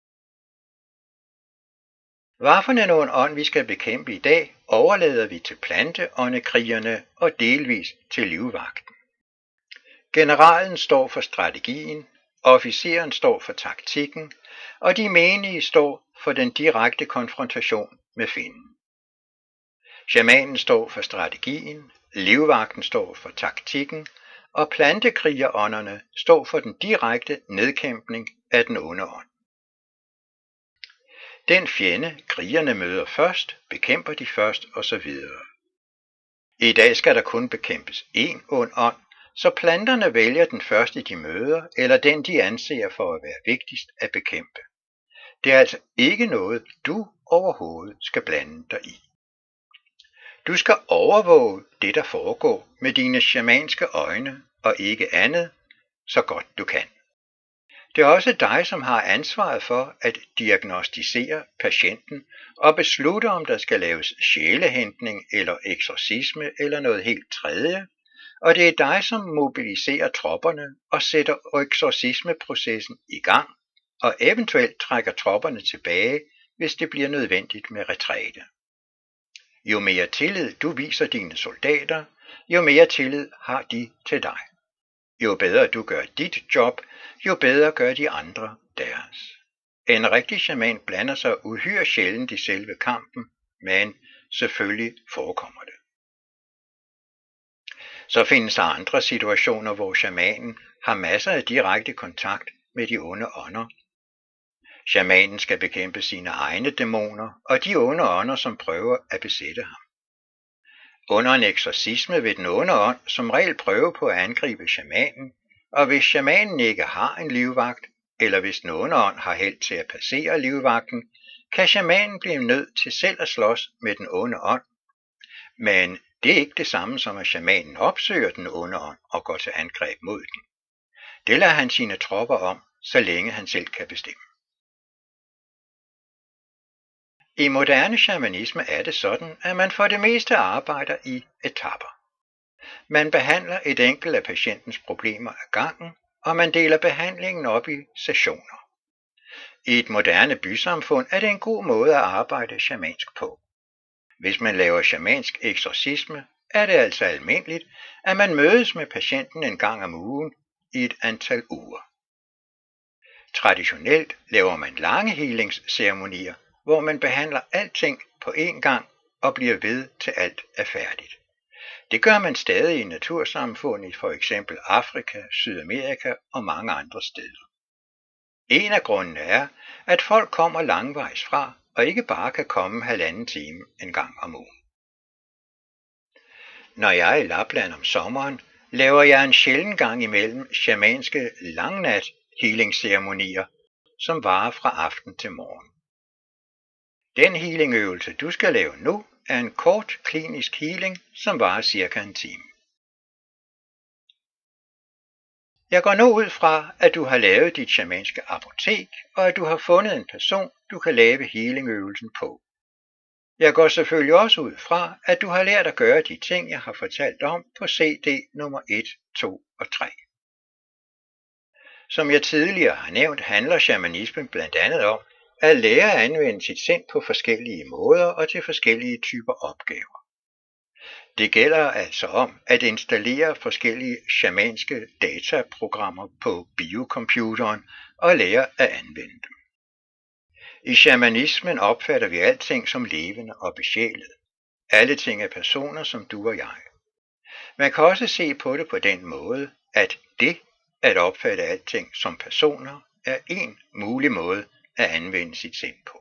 Hvad for en ånd vi skal bekæmpe i dag, overlader vi til planteåndekrigerne og delvis til livvagten. Generalen står for strategien, officeren står for taktikken, og de menige står for den direkte konfrontation med fjenden. Shamanen står for strategien, livvagten står for taktikken, og plantekrigerånderne står for den direkte nedkæmpning af den onde ånd. Den fjende, krigerne møder først, bekæmper de først osv. I dag skal der kun bekæmpes én ond ånd, så planterne vælger den første de møder, eller den de anser for at være vigtigst at bekæmpe. Det er altså ikke noget, du overhovedet skal blande dig i. Du skal overvåge det, der foregår med dine shamanske øjne og ikke andet, så godt du kan. Det er også dig, som har ansvaret for at diagnostisere patienten og beslutte, om der skal laves sjælehentning eller eksorcisme eller noget helt tredje, og det er dig, som mobiliserer tropperne og sætter eksorcismeprocessen i gang, og eventuelt trækker tropperne tilbage, hvis det bliver nødvendigt med retræte. Jo mere tillid du viser dine soldater, jo mere tillid har de til dig. Jo bedre du gør dit job, jo bedre gør de andre deres. En rigtig shaman blander sig uhyre sjældent i selve kampen, men selvfølgelig forekommer det. Så findes der andre situationer, hvor shamanen har masser af direkte kontakt med de onde ånder. Shamanen skal bekæmpe sine egne dæmoner og de onde ånder, som prøver at besætte ham. Under en eksorcisme vil den onde ånd som regel prøve på at angribe shamanen, og hvis shamanen ikke har en livvagt, eller hvis den onde ånd har held til at passere livvagten, kan shamanen blive nødt til selv at slås med den onde ånd, men det er ikke det samme som at shamanen opsøger den onde ånd og går til angreb mod den. Det lader han sine tropper om, så længe han selv kan bestemme. I moderne shamanisme er det sådan, at man for det meste arbejder i etapper. Man behandler et enkelt af patientens problemer ad gangen, og man deler behandlingen op i sessioner. I et moderne bysamfund er det en god måde at arbejde shamansk på. Hvis man laver shamansk eksorcisme, er det altså almindeligt, at man mødes med patienten en gang om ugen i et antal uger. Traditionelt laver man lange healingsceremonier, hvor man behandler alting på én gang og bliver ved til alt er færdigt. Det gør man stadig i natursamfund i for eksempel Afrika, Sydamerika og mange andre steder. En af grundene er, at folk kommer langvejs fra og ikke bare kan komme halvanden time en gang om ugen. Når jeg er i Lapland om sommeren, laver jeg en sjælden gang imellem shamanske langnat healingsceremonier, som varer fra aften til morgen. Den healingøvelse, du skal lave nu, er en kort klinisk healing, som varer cirka en time. Jeg går nu ud fra, at du har lavet dit shamanske apotek, og at du har fundet en person, du kan lave healingøvelsen på. Jeg går selvfølgelig også ud fra, at du har lært at gøre de ting, jeg har fortalt om på C D nummer et, to og tre. Som jeg tidligere har nævnt, handler shamanismen blandt andet om at lære at anvende sit sind på forskellige måder og til forskellige typer opgaver. Det gælder altså om at installere forskellige shamanske dataprogrammer på biocomputeren og lære at anvende dem. I shamanismen opfatter vi alting som levende og besjælet. Alle ting er personer som du og jeg. Man kan også se på det på den måde, at det at opfatte alting som personer er en mulig måde at anvende sit sind på.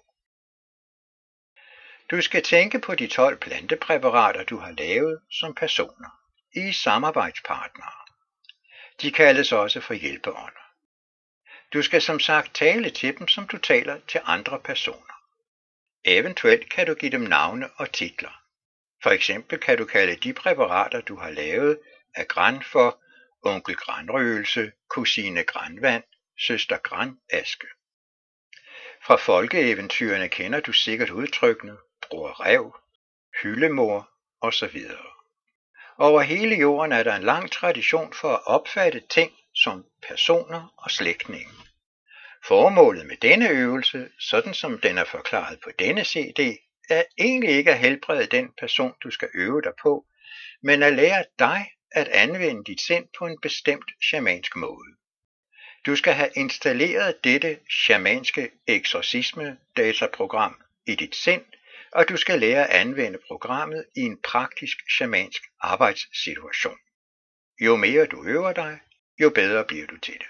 Du skal tænke på de tolv plantepræparater, du har lavet som personer. I er samarbejdspartnere. De kaldes også for hjælpeånder. Du skal som sagt tale til dem, som du taler til andre personer. Eventuelt kan du give dem navne og titler. For eksempel kan du kalde de præparater, du har lavet af Gran for onkel Granrøgelse, kusine Granvand, søster Granaske. Fra folkeeventyrene kender du sikkert udtrykkene bror Ræv, hyldemor osv. Over hele jorden er der en lang tradition for at opfatte ting som personer og slægtninge. Formålet med denne øvelse, sådan som den er forklaret på denne C D, er egentlig ikke at helbrede den person, du skal øve dig på, men at lære dig at anvende dit sind på en bestemt shamansk måde. Du skal have installeret dette shamanske eksorcisme-dataprogram i dit sind, og du skal lære at anvende programmet i en praktisk shamansk arbejdssituation. Jo mere du øver dig, jo bedre bliver du til det.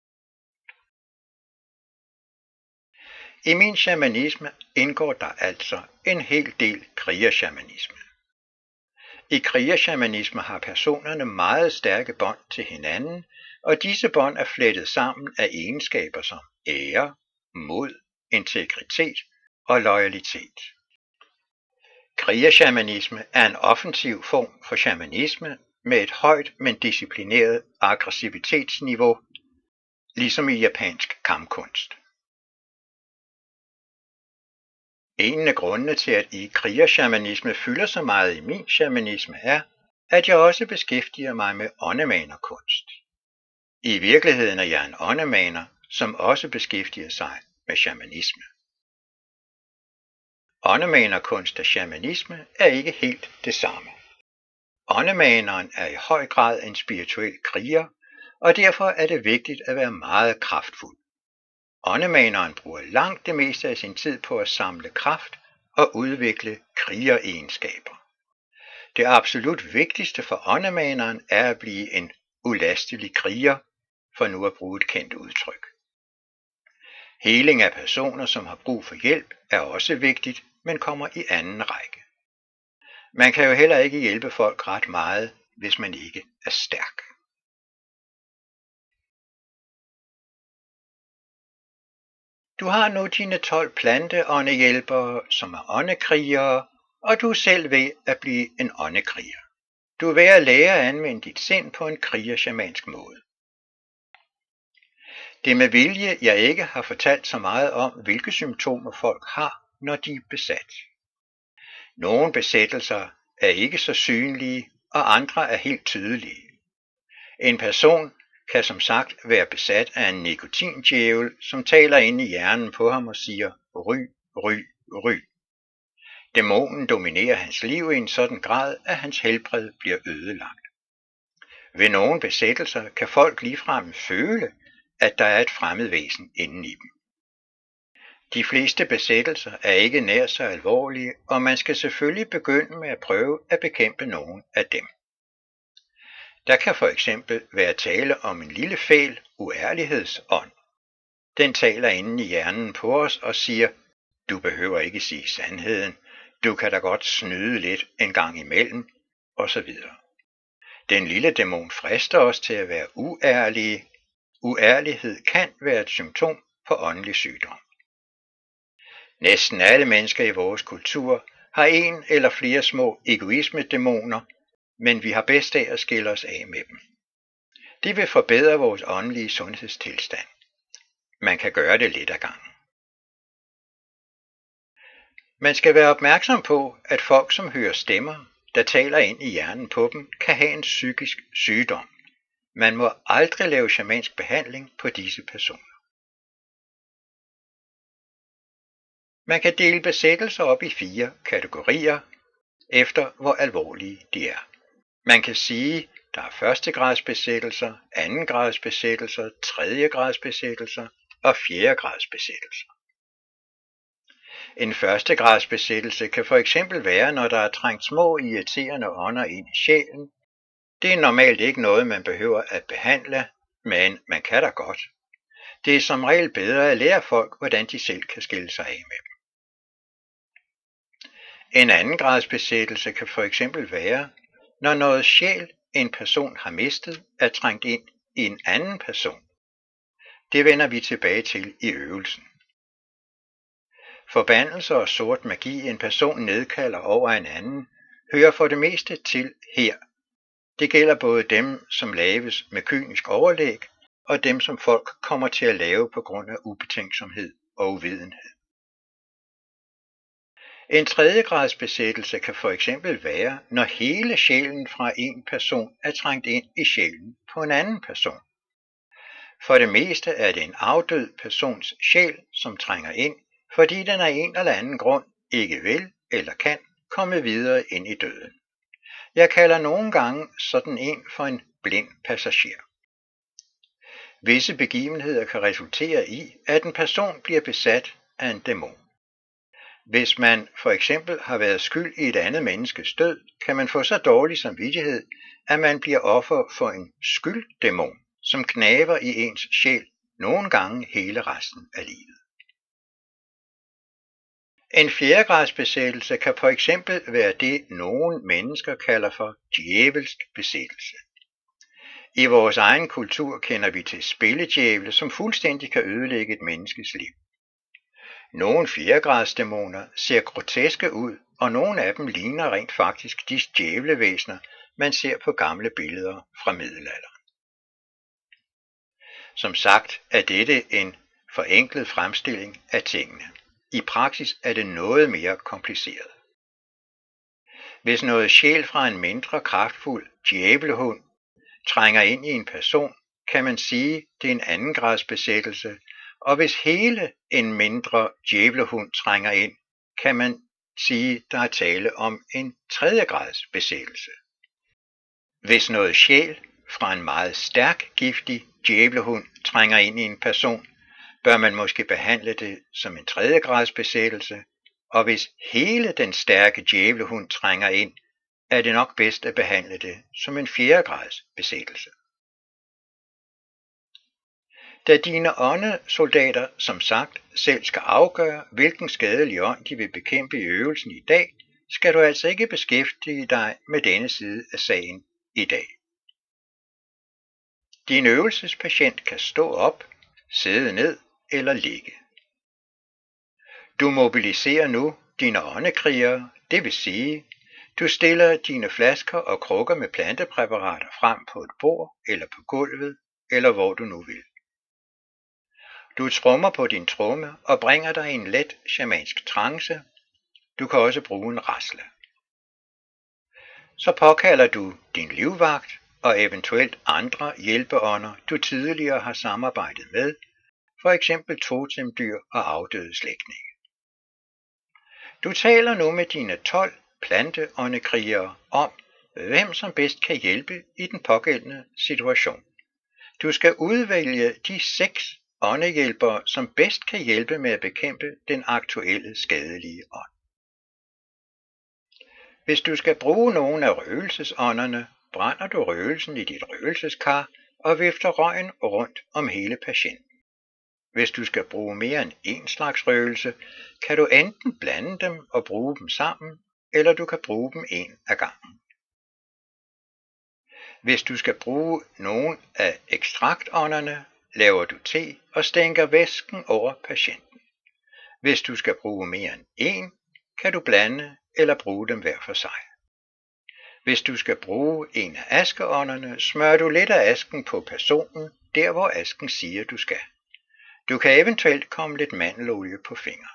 I min shamanisme indgår der altså en hel del krigershamanisme. I krigershamanisme har personerne meget stærke bånd til hinanden, og disse bånd er flettet sammen af egenskaber som ære, mod, integritet og loyalitet. Krigershamanisme er en offensiv form for shamanisme med et højt, men disciplineret aggressivitetsniveau, ligesom i japansk kampkunst. En af grundene til, at i krigershamanisme fylder så meget i min shamanisme er, at jeg også beskæftiger mig med åndemanerkunst. I virkeligheden er jeg en åndemaner, som også beskæftiger sig med shamanisme. Åndemanerkunst og shamanisme er ikke helt det samme. Åndemaneren er i høj grad en spirituel kriger, og derfor er det vigtigt at være meget kraftfuld. Åndemaneren bruger langt det meste af sin tid på at samle kraft og udvikle krigeregenskaber. Det absolut vigtigste for åndemaneren er at blive en ulastelig kriger, for nu at bruge et kendt udtryk. Heling af personer, som har brug for hjælp, er også vigtigt, men kommer i anden række. Man kan jo heller ikke hjælpe folk ret meget, hvis man ikke er stærk. Du har nu dine tolv planteåndehjælpere, som er åndekrigere, og du er selv ved at blive en åndekriger. Du er ved at lære at anvende dit sind på en krigershamansk måde. Det er med vilje, jeg ikke har fortalt så meget om, hvilke symptomer folk har, når de er besat. Nogle besættelser er ikke så synlige, og andre er helt tydelige. En person kan som sagt være besat af en nikotindjævel, som taler ind i hjernen på ham og siger, ryg, ryg, ryg. Dæmonen dominerer hans liv i en sådan grad, at hans helbred bliver ødelagt. Ved nogle besættelser kan folk ligefrem føle, at der er et fremmed væsen inden i dem. De fleste besættelser er ikke nær så alvorlige, og man skal selvfølgelig begynde med at prøve at bekæmpe nogle af dem. Der kan for eksempel være tale om en lille fæl uærlighedsånd. Den taler inde i hjernen på os og siger, du behøver ikke sige sandheden, du kan da godt snyde lidt en gang imellem, osv. Den lille dæmon frister os til at være uærlige. Uærlighed kan være et symptom på åndelig sygdom. Næsten alle mennesker i vores kultur har en eller flere små egoisme-dæmoner, men vi har bedst af at skille os af med dem. Det vil forbedre vores åndelige sundhedstilstand. Man kan gøre det lidt ad gangen. Man skal være opmærksom på, at folk, som hører stemmer, der taler ind i hjernen på dem, kan have en psykisk sygdom. Man må aldrig lave shamansk behandling på disse personer. Man kan dele besættelser op i fire kategorier, efter hvor alvorlige de er. Man kan sige, der er førstegradsbesættelser, andengradsbesættelser, tredjegradsbesættelser og fjerdegradsbesættelser. En førstegradsbesættelse kan for eksempel være, når der er trængt små irriterende ånder ind i sjælen. Det er normalt ikke noget, man behøver at behandle, men man kan da godt. Det er som regel bedre at lære folk, hvordan de selv kan skille sig af med dem. En andengradsbesættelse kan for eksempel være, når noget sjæl, en person har mistet, er trængt ind i en anden person. Det vender vi tilbage til i øvelsen. Forbandelser og sort magi, en person nedkalder over en anden, hører for det meste til her. Det gælder både dem, som laves med kynisk overlæg, og dem, som folk kommer til at lave på grund af ubetænksomhed og uvidenhed. En tredjegradsbesættelse kan for eksempel være, når hele sjælen fra en person er trængt ind i sjælen på en anden person. For det meste er det en afdød persons sjæl, som trænger ind, fordi den af en eller anden grund ikke vil eller kan komme videre ind i døden. Jeg kalder nogle gange sådan en for en blind passager. Visse begivenheder kan resultere i, at en person bliver besat af en dæmon. Hvis man for eksempel har været skyld i et andet menneskes død, kan man få så dårlig samvittighed, at man bliver offer for en skylddæmon, som knaver i ens sjæl nogle gange hele resten af livet. En fjerdegradsbesættelse kan for eksempel være det, nogle mennesker kalder for djævelsk besættelse. I vores egen kultur kender vi til spilledjævle, som fuldstændig kan ødelægge et menneskes liv. Nogle fjerdegradsdæmoner ser groteske ud, og nogle af dem ligner rent faktisk de djævlevæsener, man ser på gamle billeder fra middelalderen. Som sagt er dette en forenklet fremstilling af tingene. I praksis er det noget mere kompliceret. Hvis noget sjæl fra en mindre kraftfuld djævlehund trænger ind i en person, kan man sige, det er en andengradsbesættelse, og hvis hele en mindre djævlehund trænger ind, kan man sige, der er tale om en tredjegradsbesættelse. Hvis noget sjæl fra en meget stærk giftig djævlehund trænger ind i en person, bør man måske behandle det som en tredjegradsbesættelse, og hvis hele den stærke djævlehund trænger ind, er det nok bedst at behandle det som en fjerdegradsbesættelse. Da dine åndesoldater, som sagt, selv skal afgøre, hvilken skadelig ånd de vil bekæmpe i øvelsen i dag, skal du altså ikke beskæftige dig med denne side af sagen i dag. Din øvelsespatient kan stå op, sidde ned eller ligge. Du mobiliserer nu dine åndekrigere, det vil sige, du stiller dine flasker og krukker med plantepræparater frem på et bord eller på gulvet, eller hvor du nu vil. Du trommer på din tromme og bringer dig i en let shamansk trance. Du kan også bruge en rasle. Så påkalder du din livvagt og eventuelt andre hjælpeånder, du tidligere har samarbejdet med, for eksempel totemdyr og afdøde slægtninge. Du taler nu med dine tolv planteåndekrigere om, hvem som bedst kan hjælpe i den pågældende situation. Du skal udvælge de seks åndehjælpere, som bedst kan hjælpe med at bekæmpe den aktuelle skadelige ånd. Hvis du skal bruge nogle af røgelsesånderne, brænder du røgelsen i dit røgelseskar og vifter røgen rundt om hele patienten. Hvis du skal bruge mere end én slags røgelse, kan du enten blande dem og bruge dem sammen, eller du kan bruge dem en ad gangen. Hvis du skal bruge nogle af ekstraktånderne, laver du te og stænker væsken over patienten. Hvis du skal bruge mere end én, kan du blande eller bruge dem hver for sig. Hvis du skal bruge en af askeånderne, smører du lidt af asken på personen, der hvor asken siger du skal. Du kan eventuelt komme lidt mandelolie på fingeren.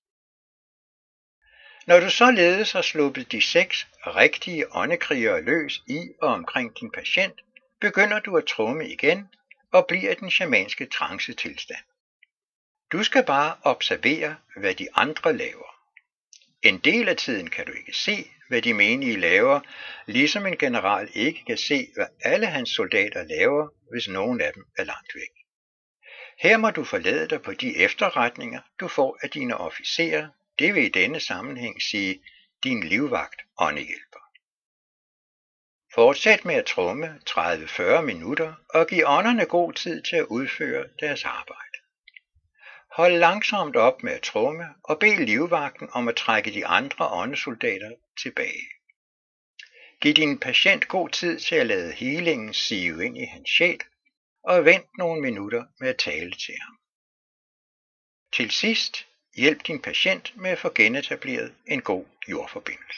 Når du således har sluppet de seks rigtige åndekrigere løs i og omkring din patient, begynder du at tromme igen og bliver i den shamanske trancetilstand. Du skal bare observere, hvad de andre laver. En del af tiden kan du ikke se, hvad de menige laver, ligesom en general ikke kan se, hvad alle hans soldater laver, hvis nogen af dem er langt væk. Her må du forlade dig på de efterretninger, du får af dine officerer, det vil i denne sammenhæng sige din livvagt åndehjælper. Fortsæt med at tromme tredive til fyrre minutter og giv ånderne god tid til at udføre deres arbejde. Hold langsomt op med at tromme og bed livvagten om at trække de andre åndesoldater tilbage. Giv din patient god tid til at lade healingen sive ind i hans sjæl, og vent nogle minutter med at tale til ham. Til sidst hjælp din patient med at få genetableret en god jordforbindelse.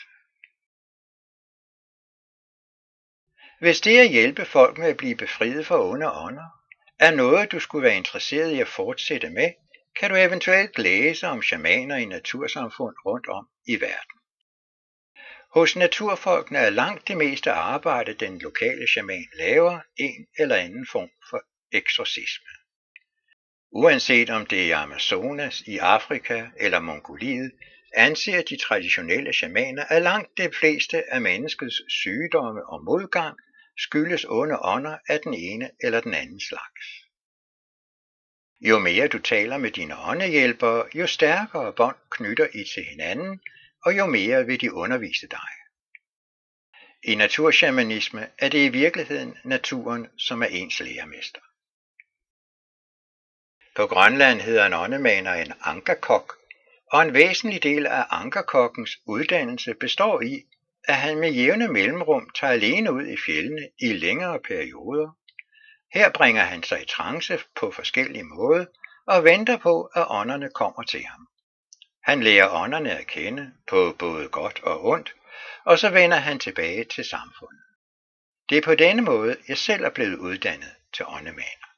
Hvis det at hjælpe folk med at blive befriet fra onde ånder er noget, du skulle være interesseret i at fortsætte med, kan du eventuelt læse om shamaner i natursamfund rundt om i verden. Hos naturfolkene er langt det meste arbejde, den lokale shaman laver, en eller anden form for eksorcisme. Uanset om det er i Amazonas, i Afrika eller Mongoliet, anser de traditionelle shamaner, at langt det fleste af menneskets sygdomme og modgang skyldes onde ånder af den ene eller den anden slags. Jo mere du taler med dine åndehjælpere, jo stærkere bånd knytter I til hinanden, og jo mere vil de undervise dig. I naturshamanisme er det i virkeligheden naturen, som er ens læremester. På Grønland hedder en åndemaner en ankerkok, og en væsentlig del af ankerkokkens uddannelse består i, at han med jævne mellemrum tager alene ud i fjeldene i længere perioder. Her bringer han sig i trance på forskellige måder og venter på, at ånderne kommer til ham. Han lærer ånderne at kende på både godt og ondt, og så vender han tilbage til samfundet. Det er på denne måde, jeg selv er blevet uddannet til åndemaner.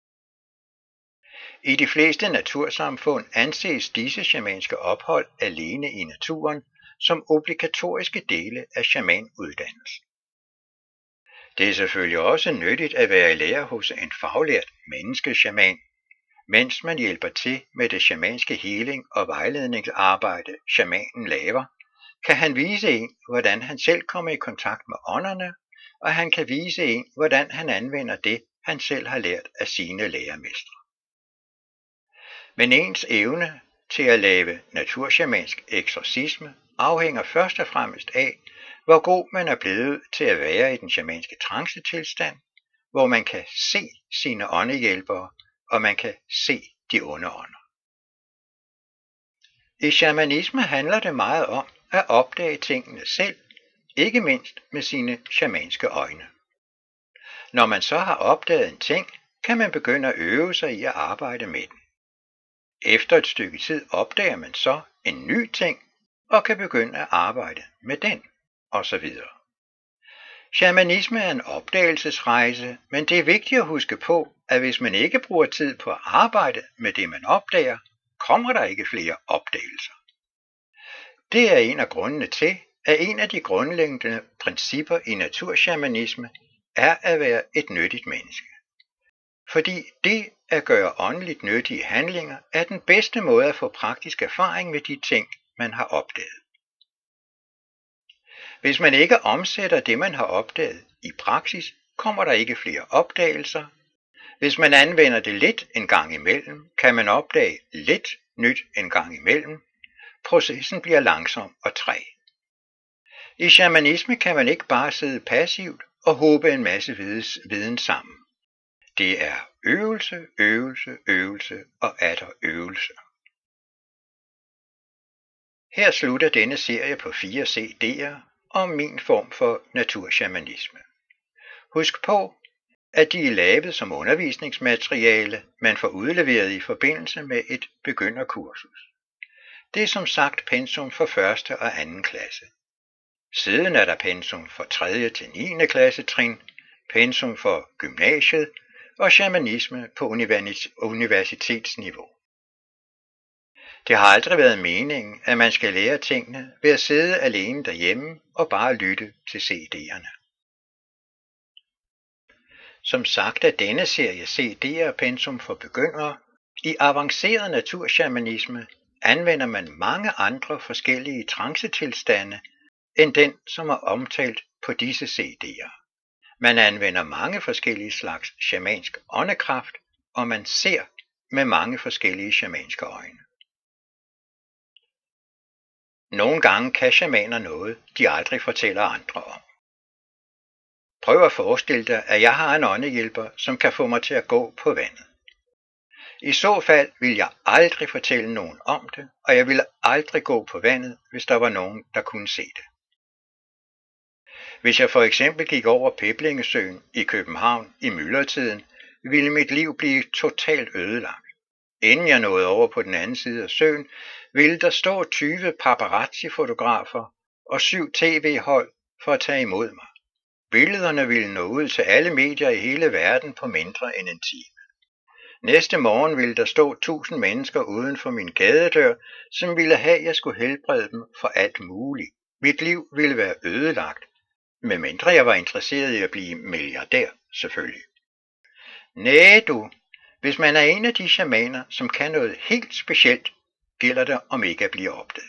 I de fleste natursamfund anses disse shamanske ophold alene i naturen som obligatoriske dele af shamanuddannelsen. Det er selvfølgelig også nyttigt at være i lære hos en faglært menneskeshaman, mens man hjælper til med det shamanske healing og vejledningsarbejde, shamanen laver, kan han vise en, hvordan han selv kommer i kontakt med ånderne, og han kan vise en, hvordan han anvender det, han selv har lært af sine læremestre. Men ens evne til at lave naturshamansk eksorcisme afhænger først og fremmest af, hvor god man er blevet til at være i den shamanske trancetilstand, hvor man kan se sine åndehjælpere, og man kan se de onde ånder. I shamanisme handler det meget om at opdage tingene selv, ikke mindst med sine shamanske øjne. Når man så har opdaget en ting, kan man begynde at øve sig i at arbejde med den. Efter et stykke tid opdager man så en ny ting og kan begynde at arbejde med den, osv. Shamanisme er en opdagelsesrejse, men det er vigtigt at huske på, at hvis man ikke bruger tid på at arbejde med det, man opdager, kommer der ikke flere opdagelser. Det er en af grundene til, at en af de grundlæggende principper i naturshamanisme er at være et nyttigt menneske. Fordi det at gøre åndeligt nyttige handlinger er den bedste måde at få praktisk erfaring med de ting, man har opdaget. Hvis man ikke omsætter det, man har opdaget i praksis, kommer der ikke flere opdagelser. Hvis man anvender det lidt en gang imellem, kan man opdage lidt nyt en gang imellem. Processen bliver langsom og træg. I shamanisme kan man ikke bare sidde passivt og håbe en masse viden sammen. Det er øvelse, øvelse, øvelse og atter øvelse. Her slutter denne serie på fire C D'er om min form for naturshamanisme. Husk på, at de er lavet som undervisningsmateriale, man får udleveret i forbindelse med et begynderkursus. Det er som sagt pensum for første og anden klasse. Siden er der pensum for tredje til niende klassetrin, pensum for gymnasiet og shamanisme på universitetsniveau. Det har aldrig været meningen, at man skal lære tingene ved at sidde alene derhjemme og bare lytte til C D'erne. Som sagt er denne serie C D'er pensum for begyndere. I avanceret naturshamanisme anvender man mange andre forskellige trancetilstande end den, som er omtalt på disse C D'er. Man anvender mange forskellige slags shamansk åndekraft, og man ser med mange forskellige shamanske øjne. Nogle gange kan shamaner noget, de aldrig fortæller andre om. Prøv at forestille dig, at jeg har en åndehjælper, som kan få mig til at gå på vandet. I så fald vil jeg aldrig fortælle nogen om det, og jeg ville aldrig gå på vandet, hvis der var nogen, der kunne se det. Hvis jeg for eksempel gik over Peblingesøen i København i myldretiden, ville mit liv blive totalt ødelagt. Inden jeg nåede over på den anden side af søen, ville der stå tyve paparazzi-fotografer og syv tv-hold for at tage imod mig. Billederne ville nå ud til alle medier i hele verden på mindre end en time. Næste morgen ville der stå tusind mennesker uden for min gadedør, som ville have, at jeg skulle helbrede dem for alt muligt. Mit liv ville være ødelagt, medmindre jeg var interesseret i at blive milliardær, selvfølgelig. Næh du, hvis man er en af de shamaner, som kan noget helt specielt, gælder det om ikke at blive opdaget.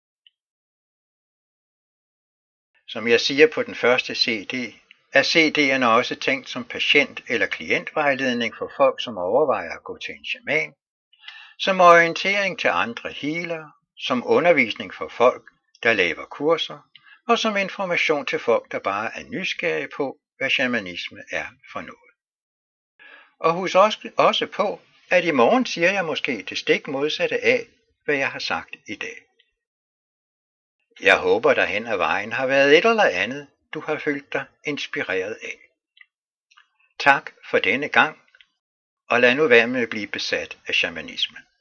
Som jeg siger på den første C D, er C D'erne også tænkt som patient- eller klientvejledning for folk, som overvejer at gå til en shaman, som orientering til andre healere, som undervisning for folk, der laver kurser, og som information til folk, der bare er nysgerrige på, hvad shamanisme er for noget. Og husk også, også på, at i morgen siger jeg måske det stik modsatte af, hvad jeg har sagt i dag. Jeg håber, der hen ad vejen har været et eller andet, du har følt dig inspireret af. Tak for denne gang, og lad nu være med at blive besat af shamanismen.